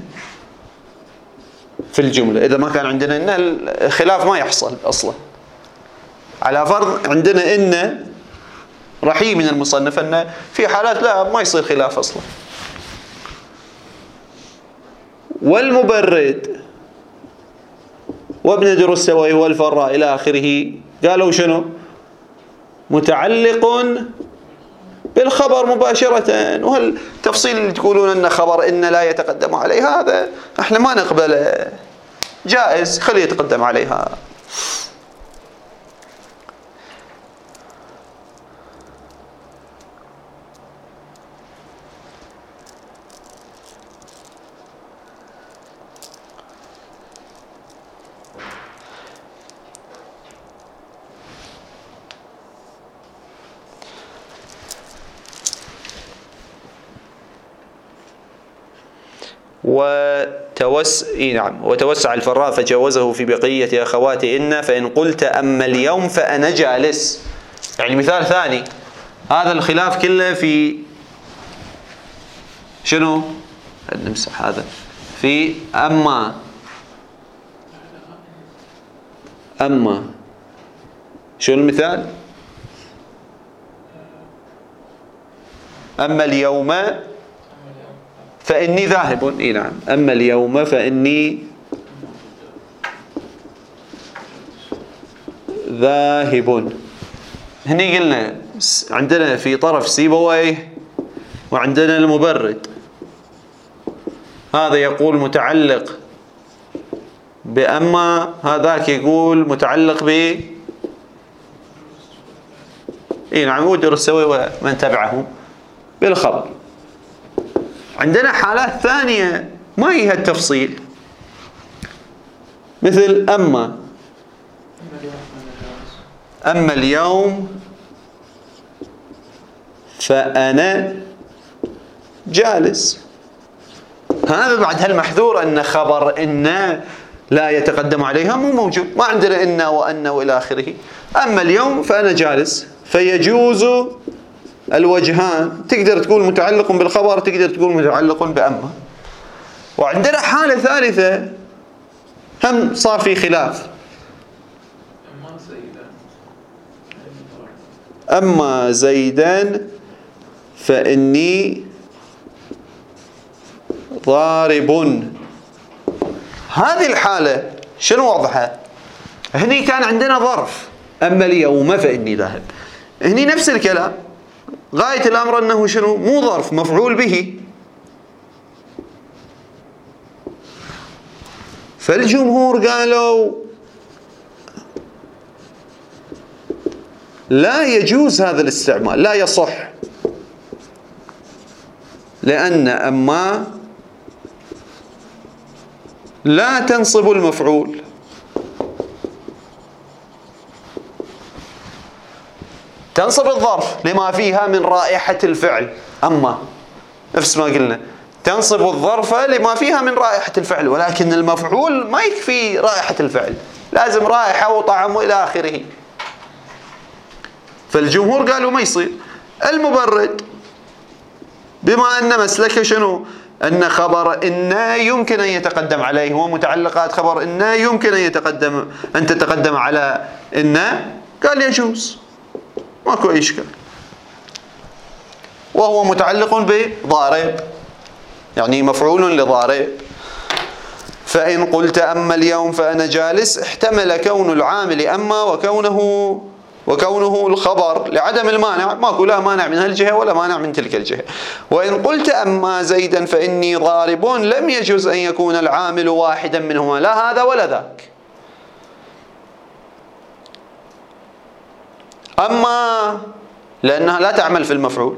[SPEAKER 1] في الجملة. إذا ما كان عندنا إن الخلاف ما يحصل أصلا. على فرض عندنا إن رحيم من المصنف أن في حالات لا ما يصير خلاف أصلا. والمبرد وابن درستوي والفراء إلى آخره قالوا شنو متعلق بالخبر مباشرة. وهالتفصيل اللي تقولون أن خبر إن لا يتقدم عليها هذا احنا ما نقبله، جائز خليه يتقدم عليها. وتوسع الفراء فجوزه في بقية أخوات إن، فإن قلت أما اليوم فأنا جالس. يعني مثال ثاني، هذا الخلاف كله في شنو؟ نمسح هذا في أما شنو المثال؟ أما اليوم فإني ذاهب. إيه نعم، أما اليوم فإني ذاهب. هني قلنا عندنا في طرف سيبويه وعندنا المبرد، هذا يقول متعلق بأما، هذاك يقول متعلق ب إيه نعم ودرستوي ومن تبعهم بالخبر. عندنا حالات ثانية ما هي التفصيل، مثل أما اليوم فأنا جالس. هذا بعد هالمحذور أن خبر إن لا يتقدم عليها مو موجود، ما عندنا إن وأن وإلى آخره. أما اليوم فأنا جالس، فيجوز الوجهان، تقدر تقول متعلق بالخبر، تقدر تقول متعلق بأما. وعندنا حالة ثالثة هم صار في خلاف، أما زيدان فإني ضارب. هذه الحالة شنو وضعها؟ هني كان عندنا ظرف أما اليوم فإني ذاهب، هني نفس الكلام، غاية الأمر أنه شنو مو ظرف، مفعول به. فالجمهور قالوا لا يجوز هذا الاستعمال، لا يصح، لأن أما لا تنصب المفعول، تنصب الظرف لما فيها من رائحة الفعل. أما نفس ما قلنا تنصب الظرف لما فيها من رائحة الفعل، ولكن المفعول ما يكفي رائحة الفعل، لازم رائحة وطعم إلى آخره. فالجمهور قالوا ما يصير. المبرد بما أن مسلكه شنو؟ أن خبر إن يمكن أن يتقدم عليه، ومتعلقات خبر إن يمكن أن تتقدم على إن، قال يجوز ماكو أي إشكال، وهو متعلق بضارب يعني مفعول لضارب. فإن قلت أما اليوم فأنا جالس، احتمل كون العامل أما وكونه الخبر لعدم المانع، ماكو لا مانع من هالجهة ولا مانع من تلك الجهة. وإن قلت أما زيدا فإني ضارب، لم يجوز أن يكون العامل واحدا منهما، لا هذا ولا ذاك. أما لأنها لا تعمل في المفعول،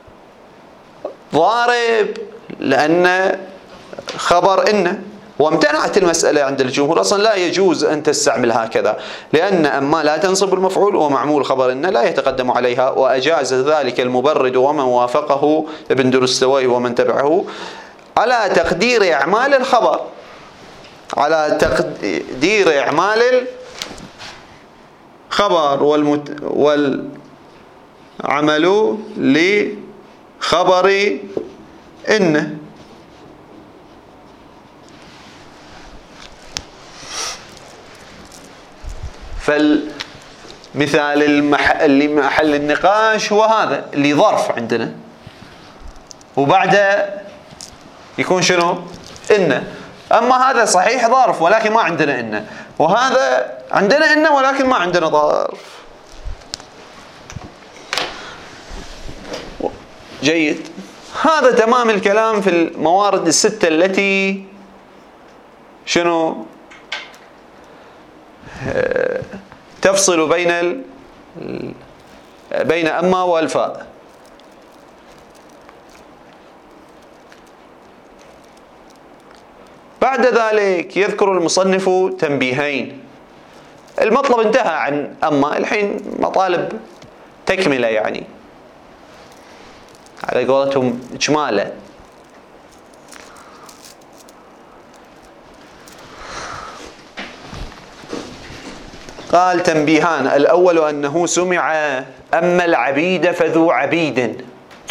[SPEAKER 1] ضارب لأن خبر إن، وامتنعت المسألة عند الجمهور، أصلا لا يجوز أن تستعمل هكذا، لأن أما لا تنصب المفعول ومعمول خبر إن لا يتقدم عليها، وأجاز ذلك المبرد ومن وافقه ابن درستوي ومن تبعه على تقدير أعمال الخبر، على تقدير أعمال الخبر والعمل لخبر إن. فالمثال اللي محل النقاش هو هذا اللي ظرف عندنا، وبعده يكون شنو؟ إن. أما هذا صحيح ظرف ولكن ما عندنا إن، وهذا عندنا إن ولكن ما عندنا ظرف. جيد. هذا تمام الكلام في الموارد الستة التي شنو تفصل بين أما والفاء. بعد ذلك يذكر المصنف تنبيهين. المطلب انتهى عن أما، الحين مطالب تكملة يعني على قولتهم إجمالة. قال تنبيهان. الأول أنه سمع أما العبيد فذو عبيد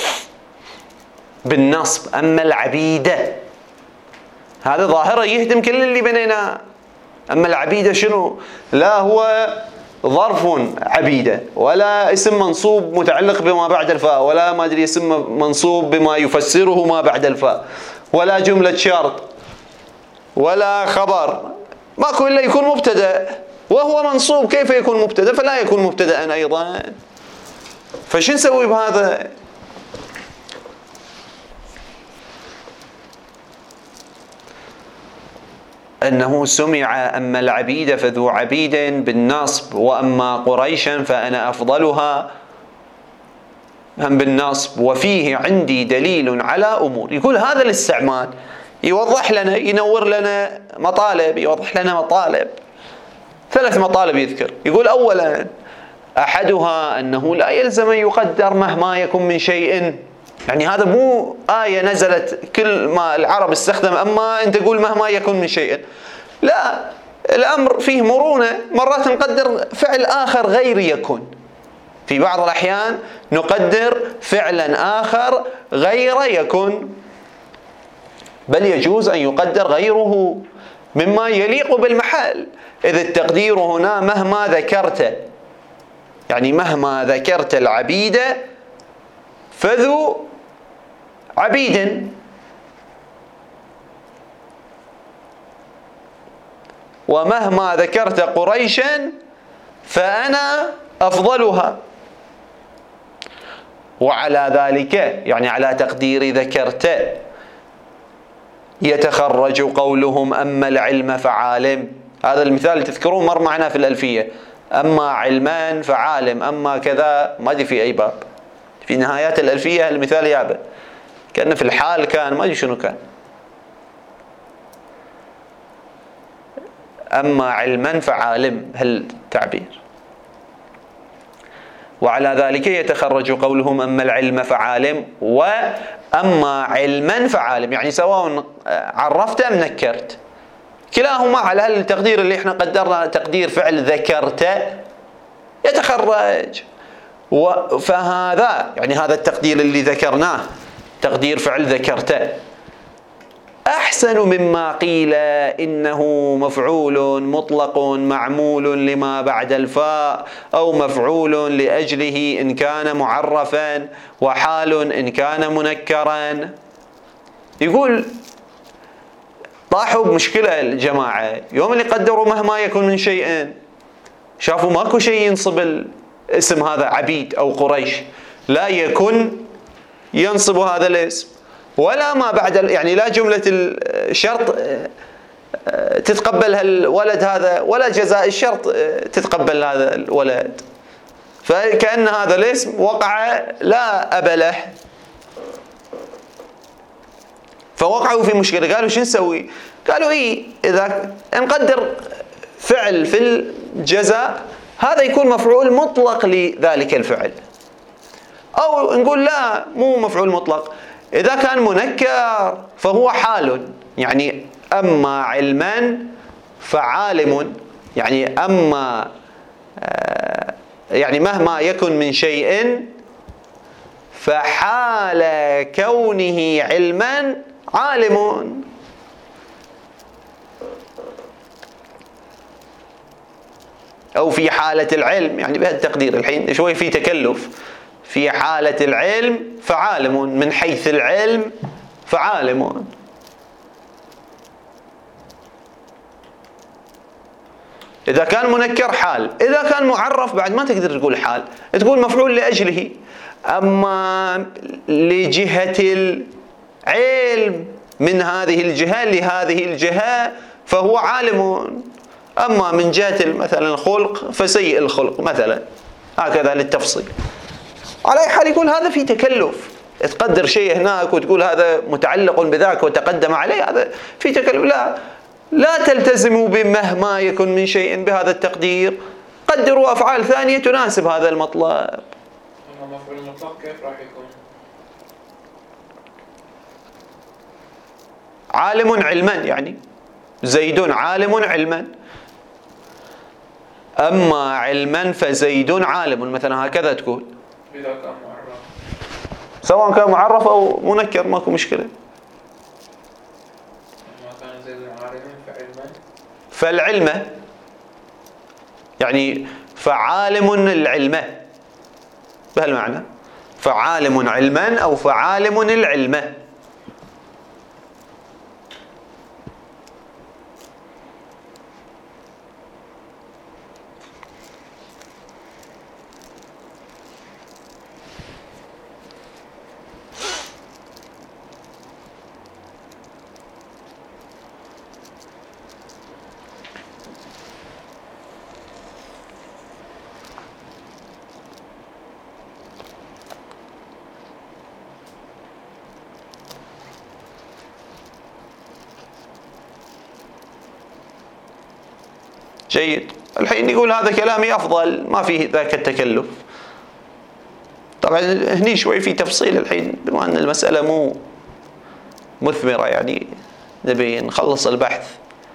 [SPEAKER 1] بالنصب، أما العبيد هذا ظاهرة يهدم كل اللي بنيناه. أما العبيد شنو؟ لا هو ظرف عبيدة، ولا اسم منصوب متعلق بما بعد الفاء، ولا ما أدري اسم منصوب بما يفسره ما بعد الفاء، ولا جملة شرط، ولا خبر، ماكو إلا يكون مبتدأ، وهو منصوب كيف يكون مبتدأ؟ فلا يكون مبتدأ أيضا. فشو نسوي بهذا؟ أنه سمع أما العبيد فذو عبيد بالنصب، وأما قريشا فأنا أفضلها هم بالنصب، وفيه عندي دليل على أمور. يقول هذا الاستعمال يوضح لنا، ينور لنا مطالب، يوضح لنا مطالب، 3 مطالب يذكر. يقول أولا أحدها أنه لا يلزم أن يقدر مهما يكن من شيء، يعني هذا مو آية نزلت كل ما العرب استخدم أما أنت تقول مهما يكن من شيء، لا، الأمر فيه مرونة، مرات نقدر فعل آخر غير يكن، في بعض الأحيان نقدر فعلا آخر غير يكن، بل يجوز أن يقدر غيره مما يليق بالمحل، إذ التقدير هنا مهما ذكرت، يعني مهما ذكرت العبيد فذو عبيد، ومهما ذكرت قريشا فأنا أفضلها. وعلى ذلك يعني على تقدير ذكرت يتخرج قولهم أما العلم فعالم. هذا المثال اللي تذكرون مر معنا في الألفية، أما علمان فعالم، أما كذا، ما أدري في أي باب، في نهايات الألفية المثال يابه كأنه في الحال كان، ما أدري شنو كان، أما علما فعالم هالتعبير. وعلى ذلك يتخرج قولهم أما العلم فعالم، أما علما فعالم، يعني سواء عرفت أم نكرت كلاهما على التقدير اللي احنا قدرنا تقدير فعل ذكرت يتخرج. فهذا يعني هذا التقدير اللي ذكرناه تقدير فعل ذكرت أحسن مما قيل إنه مفعول مطلق معمول لما بعد الفاء أو مفعول لأجله إن كان معرفا وحال إن كان منكرا. يقول طاحوا بمشكلة الجماعة يوم اللي قدروا مهما يكن من شيء، شافوا ماكو شيء ينصب الاسم هذا عبيد أو قريش، لا يكن ينصب هذا الاسم ولا ما بعد يعني لا جملة الشرط تتقبل الولد هذا ولا جزاء الشرط تتقبل هذا الولد، فكأن هذا الاسم وقع لا أب له. فوقعوا في مشكلة، قالوا شو نسوي؟ قالوا إذا نقدر فعل في الجزاء هذا يكون مفعول مطلق لذلك الفعل، أو نقول لا مو مفعول مطلق، إذا كان منكر فهو حال، يعني أما علما فعالم، يعني أما يعني مهما يكن من شيء فحال كونه علما عالم. أو في حالة العلم، يعني بهالتقدير الحين شوي في تكلف، في حالة العلم فعالم، من حيث العلم فعالم. إذا كان منكر حال، إذا كان معرف بعد ما تقدر تقول حال، تقول مفعول لأجله. أما لجهة العلم من هذه الجهة لهذه الجهة فهو عالم، أما من جهة مثلا الخلق فسيء الخلق مثلا، هكذا للتفصيل. على أي حال يقول هذا في تكلف، تقدر شيء هناك وتقول هذا متعلق بذاك وتقدم عليه، هذا في تكلف. لا تلتزموا بمهما يكن من شيء بهذا التقدير، قدروا أفعال ثانية تناسب هذا المطلب.
[SPEAKER 2] أما مفعول مطلق كيف راح يكون؟
[SPEAKER 1] عالم علما، يعني زيد عالم علما، أما علما فزيد عالم مثلا، هكذا تقول.
[SPEAKER 2] إذا كان معرف،
[SPEAKER 1] سواء كان معرف أو منكر ماكو مشكلة.
[SPEAKER 2] ما كان زيد عالما
[SPEAKER 1] فالعلم يعني فعالم العلم بهالمعنى، فعالم علما أو فعالم العلم. جيد. الحين يقول هذا كلامي أفضل، ما فيه ذاك التكلف. طبعا هني شوي في تفصيل الحين، بما أن المسألة مو مثمرة، يعني نبي نخلص البحث،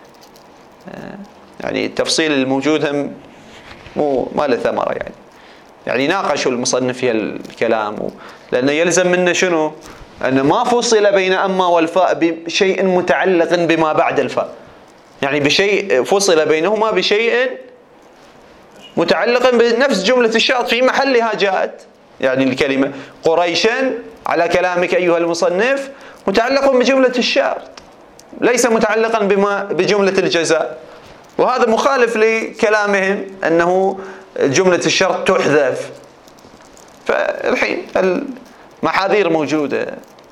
[SPEAKER 1] يعني التفصيل الموجود هم ما له ثمرة، يعني ناقشوا المصنف في الكلام، لأنه يلزم منه شنو؟ أن ما فصل بين أما والفاء بشيء متعلق بما بعد الفاء، يعني بشيء فصل بينهما بشيء متعلق بنفس جملة الشرط في محلها جاءت، يعني الكلمة قريشا على كلامك أيها المصنف متعلق بجملة الشرط، ليس متعلقا بجملة الجزاء، وهذا مخالف لكلامهم أنه جملة الشرط تحذف. فالحين المحاذير موجودة.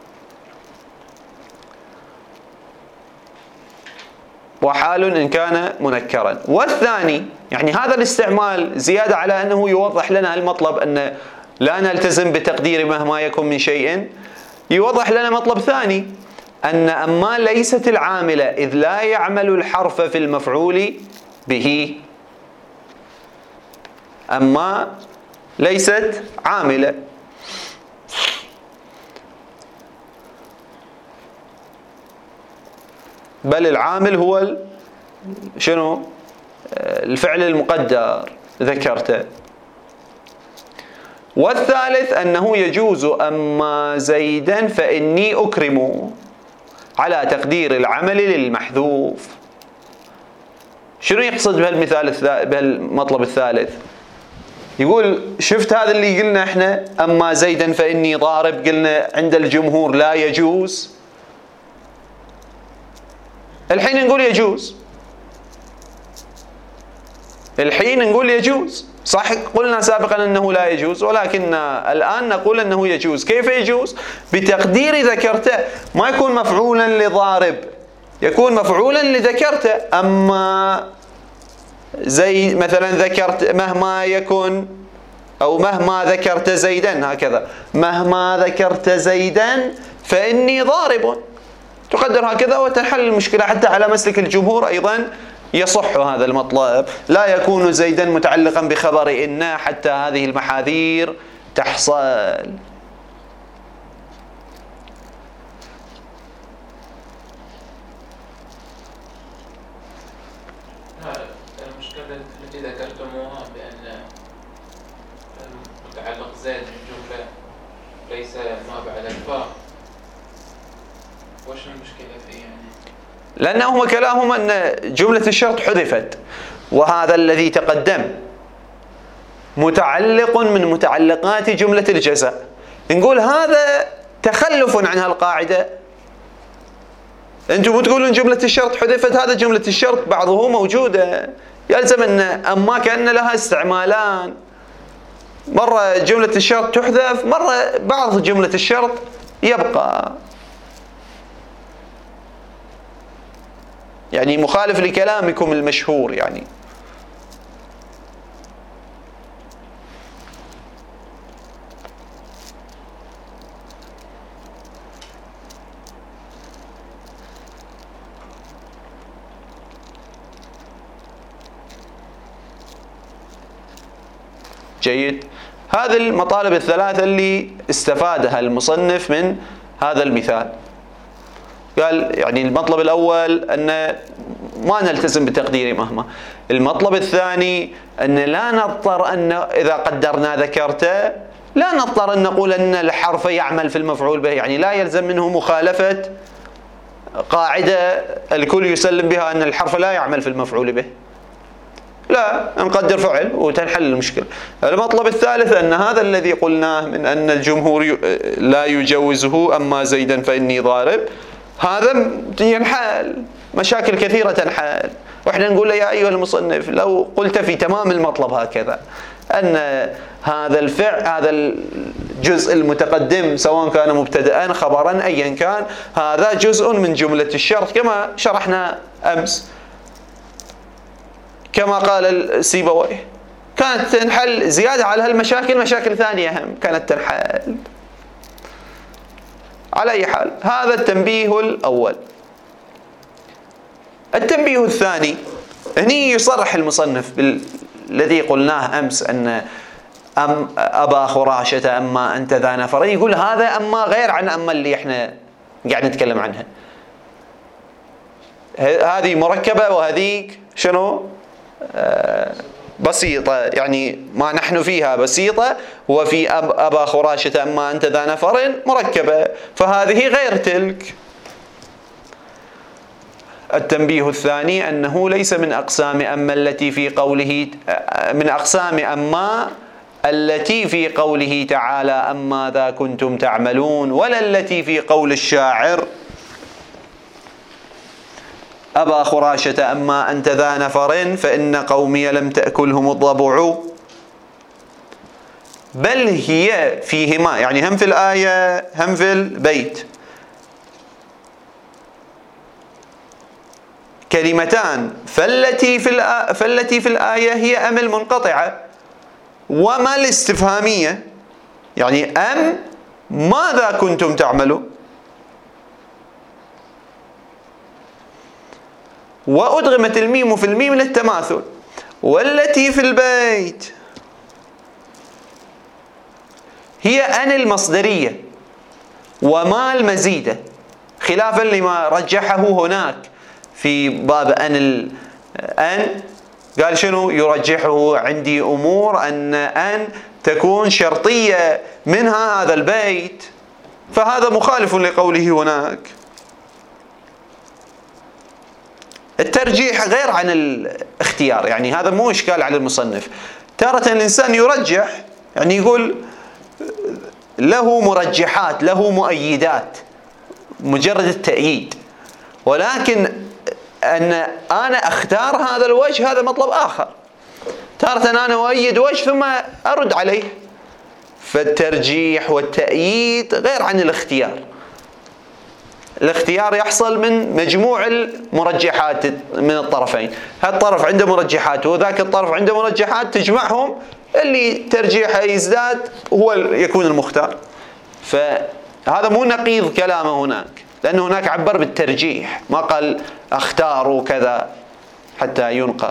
[SPEAKER 1] وحال إن كان منكرا. والثاني يعني هذا الاستعمال زيادة على أنه يوضح لنا المطلب أن لا نلتزم بتقدير مهما يكن من شيء، يوضح لنا مطلب ثاني، أن أما ليست العاملة إذ لا يعمل الحرف في المفعول به. أما ليست عاملة، بل العامل هو شنو؟ الفعل المقدر ذكرته. والثالث أنه يجوز أما زيدا فإني أكرم على تقدير العمل للمحذوف. شنو يقصد بهالمطلب الثالث؟ يقول شفت هذا اللي قلنا احنا أما زيدا فإني ضارب، قلنا عند الجمهور لا يجوز، الحين نقول يجوز. الحين نقول يجوز، صح قلنا سابقا أنه لا يجوز، ولكن الآن نقول أنه يجوز. كيف يجوز؟ بتقدير ذكرته، ما يكون مفعولا لضارب، يكون مفعولا لذكرته. أما زي مثلا ذكرت مهما يكن، أو مهما ذكرت زيدا، هكذا مهما ذكرت زيدا فإني ضارب، تقدر هكذا وتنحل المشكلة. حتى على مسلك الجمهور أيضا يصح هذا المطلب، لا يكون زيدا متعلقا بخبر إن حتى هذه المحاذير تحصل.
[SPEAKER 2] المشكلة التي ذكرتموها بأن متعلق زيد الجملة ليس ما بعد الفاء، وش المشكلة فيه يعني؟
[SPEAKER 1] لأنهم كلاهم أن جملة الشرط حذفت، وهذا الذي تقدم متعلق من متعلقات جملة الجزاء. نقول هذا تخلف عن هالقاعدة. أنتم تقولون جملة الشرط حذفت، هذا جملة الشرط بعضه موجودة، يلزم أن أما كأن لها استعمالان، مرة جملة الشرط تحذف، مرة بعض جملة الشرط يبقى. يعني مخالف لكلامكم المشهور يعني. جيد. هذه المطالب الثلاثة اللي استفادها المصنف من هذا المثال. قال يعني المطلب الأول أن ما نلتزم بتقدير مهما. المطلب الثاني أن لا نضطر أن إذا قدرنا ذكرته لا نضطر أن نقول أن الحرف يعمل في المفعول به، يعني لا يلزم منه مخالفة قاعدة الكل يسلم بها أن الحرف لا يعمل في المفعول به، لا نقدر فعل وتنحل المشكلة. المطلب الثالث أن هذا الذي قلناه من أن الجمهور لا يجوزه أما زيدا فإني ضارب، هذا ينحل، مشاكل كثيرة تنحل. وإحنا نقول له يا أيها المصنف لو قلت في تمام المطلب هكذا أن هذا الفعل، هذا الجزء المتقدم سواء كان مبتدأ خبرا أيا كان، هذا جزء من جملة الشرط كما شرحنا أمس، كما قال السيبويه، كانت تنحل زيادة على هالمشاكل مشاكل ثانية هم كانت تنحل. على أي حال هذا التنبيه الأول. التنبيه الثاني، هني يصرح المصنف بالذي قلناه أمس أن أبا خراشة أما أنت ذا نفر، يقول هذا أما غير عن أما اللي احنا قاعد نتكلم عنها. هذه مركبة وهذيك شنو؟ بسيطة، يعني ما نحن فيها بسيطة، وفي أبا خراشة أما أنت ذا نفر مركبة، فهذه غير تلك. التنبيه الثاني أنه ليس من أقسام أما التي في قوله، من أقسام أما التي في قوله تعالى أما ذا كنتم تعملون، ولا التي في قول الشاعر أبا خراشة أما أنت ذا نفر فإن قومي لم تأكلهم الضبع، بل هي فيهما، يعني هم في الآية هم في البيت، كلمتان، فالتي في الآية هي أم المنقطعة، وما الاستفهامية، يعني أم ماذا كنتم تعملون، وأدغمت الميم في الميم للتماثل. والتي في البيت هي أن المصدرية وما المزيدة، خلافا لما رجحه هناك في باب أن قال شنو؟ يرجحه عندي أمور أن تكون شرطية منها هذا البيت، فهذا مخالف لقوله هناك. الترجيح غير عن الاختيار، يعني هذا مو إشكال على المصنف. تارة الإنسان يرجح، يعني يقول له مرجحات، له مؤيدات، مجرد التأييد، ولكن أن أنا أختار هذا الوجه هذا مطلب آخر. تارة أنا أؤيد وجه ثم أرد عليه، فالترجيح والتأييد غير عن الاختيار. الاختيار يحصل من مجموع المرجحات من الطرفين، هذا الطرف عنده مرجحات وذاك الطرف عنده مرجحات، تجمعهم اللي ترجيحه يزداد هو يكون المختار. فهذا مو نقيض كلامه هناك، لأنه هناك عبر بالترجيح، ما قال اختاروا كذا حتى ينقض.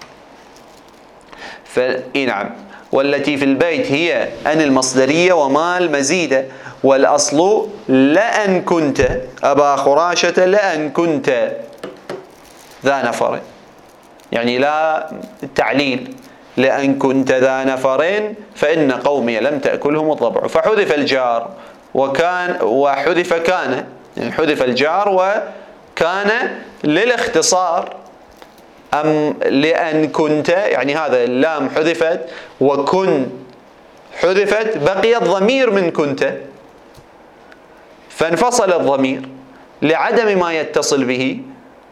[SPEAKER 1] نعم. والتي في البيت هي أن المصدرية وما المزيدة، والأصل لأن كنت أبا خراشة لأن كنت ذا نفر، يعني لا التعليل، لأن كنت ذا نفر فإن قومي لم تأكلهم الضبع. فحذف الجار وحذف كان، يعني حذف الجار وكان للاختصار. أم لأن كنت، يعني هذا اللام حذفت وكن حذفت، بقي الضمير من كنت، فانفصل الضمير لعدم ما يتصل به،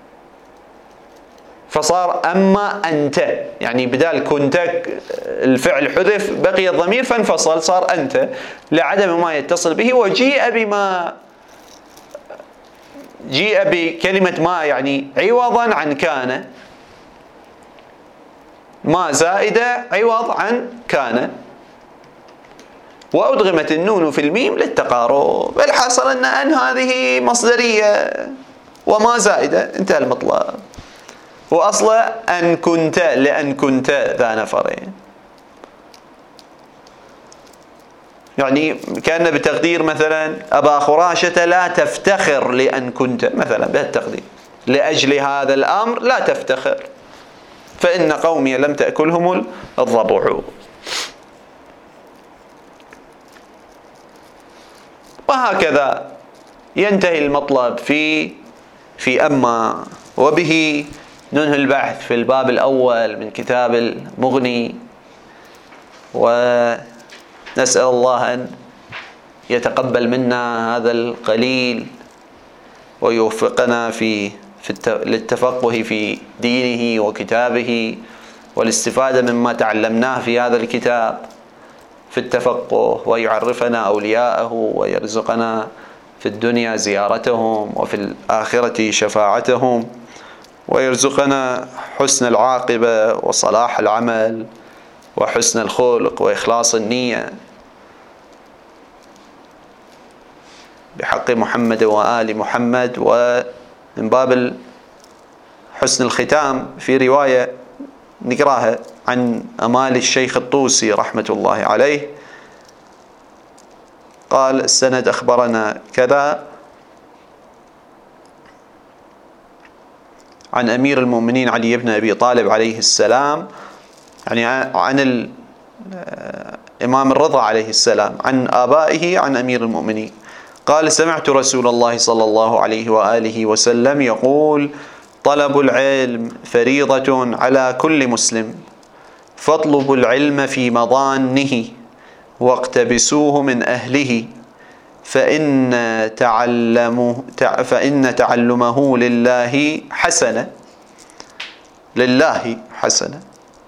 [SPEAKER 1] فصار أما أنت، يعني بدال كنت الفعل حذف بقي الضمير فانفصل صار أنت لعدم ما يتصل به. وجيء جيء بكلمة ما، يعني عوضا عن كان، ما زائدة عوض عن كان، وأدغمت النون في الميم للتقارب. الحاصل أن هذه مصدرية وما زائدة، انتهى المطلب. وأصلا أن كنت لأن كنت ذا نفرين، يعني كان بتقدير مثلا أبا خراشة لا تفتخر لأن كنت، مثلا بهالتقدير، لأجل هذا الأمر لا تفتخر، فإن قومي لم تأكلهم الضبع. وهكذا ينتهي المطلب في أما. وبه ننهي البحث في الباب الأول من كتاب المغني، ونسأل الله أن يتقبل منا هذا القليل ويوفقنا للتفقه في دينه وكتابه، والاستفادة مما تعلمناه في هذا الكتاب في التفقه، ويعرفنا أولياءه، ويرزقنا في الدنيا زيارتهم وفي الآخرة شفاعتهم، ويرزقنا حسن العاقبة وصلاح العمل وحسن الخلق وإخلاص النية بحق محمد وآل محمد. ومن باب حسن الختام في رواية نقراها عن أمال الشيخ الطوسي رحمة الله عليه، قال السند أخبرنا كذا عن أمير المؤمنين علي بن أبي طالب عليه السلام، يعني عن الإمام الرضا عليه السلام، عن آبائه عن أمير المؤمنين، قال سمعت رسول الله صلى الله عليه وآله وسلم يقول طلب العلم فريضة على كل مسلم، فاطلبوا العلم في مضانه واقتبسوه من أهله، فإن تعلمه لله حسنة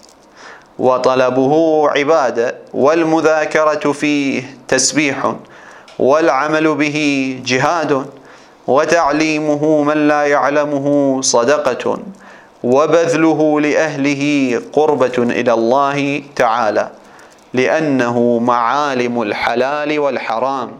[SPEAKER 1] وطلبه عبادة، والمذاكرة فيه تسبيح، والعمل به جهاد، وتعليمه من لا يعلمه صدقة، وبذله لأهله قربة إلى الله تعالى، لأنه معالم الحلال والحرام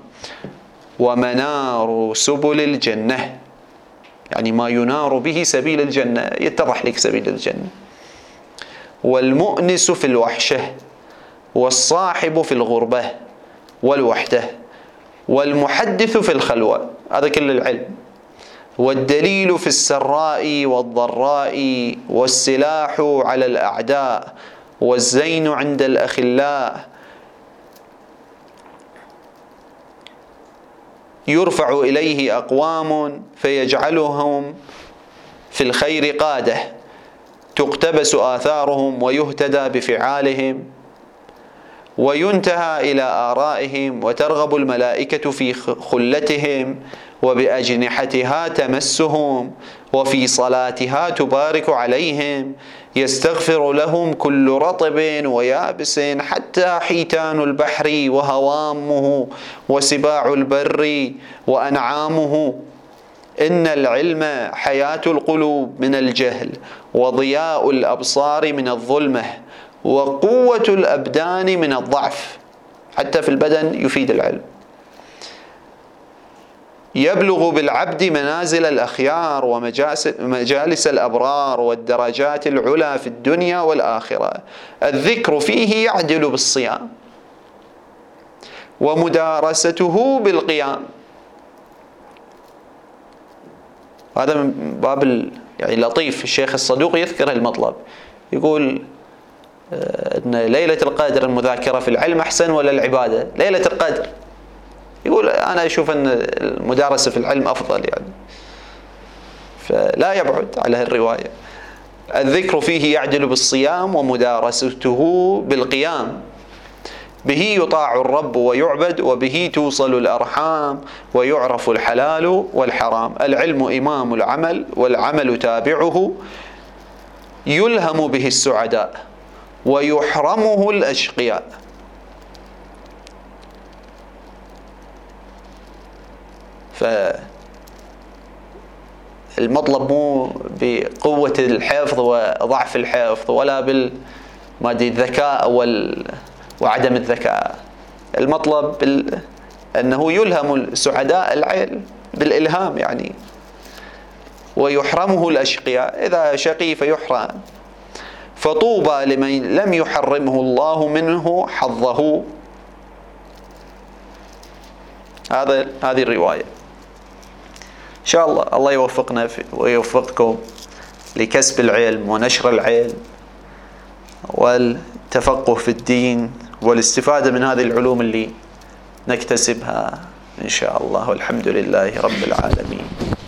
[SPEAKER 1] ومنار سبل الجنة، يعني ما ينار به سبيل الجنة، يتضح لك سبيل الجنة. والمؤنس في الوحشة، والصاحب في الغربة والوحدة، والمحدث في الخلوة، هذا كل العلم. والدليل في السراء والضراء، والسلاح على الأعداء، والزين عند الأخلاء. يرفع إليه أقوام فيجعلهم في الخير قادة، تقتبس آثارهم ويهتدى بفعالهم، وينتهى إلى آرائهم، وترغب الملائكة في خلتهم، وبأجنحتها تمسهم، وفي صلاتها تبارك عليهم، يستغفر لهم كل رطب ويابس، حتى حيتان البحر وهوامه، وسباع البر وأنعامه. إن العلم حياة القلوب من الجهل، وضياء الأبصار من الظلمة، وقوة الأبدان من الضعف. حتى في البدن يفيد العلم. يبلغ بالعبد منازل الأخيار ومجالس الأبرار والدرجات العلى في الدنيا والآخرة. الذكر فيه يعدل بالصيام، ومدارسته بالقيام. هذا من باب يعني لطيف. الشيخ الصدوق يذكر المطلب، يقول أن ليلة القدر المذاكرة في العلم أحسن ولا العبادة؟ ليلة القدر. يقول أنا أشوف أن المدارسة في العلم أفضل يعني، فلا يبعد على الرواية. الذكر فيه يعدل بالصيام، ومدارسته بالقيام. به يطاع الرب ويعبد، وبه توصل الأرحام، ويعرف الحلال والحرام. العلم إمام العمل، والعمل تابعه، يلهم به السعداء ويحرمه الأشقياء. فالمطلب مو بقوة الحفظ وضعف الحفظ، ولا بالذكاء وعدم الذكاء. المطلب أنه يلهم السعداء العلم بالإلهام يعني، ويحرمه الأشقياء. إذا شقي فيحرم. فطوبى لمن لم يحرمه الله منه حظه. هذه الرواية. إن شاء الله يوفقنا ويوفقكم لكسب العلم ونشر العلم والتفقه في الدين، والاستفادة من هذه العلوم اللي نكتسبها إن شاء الله. والحمد لله رب العالمين.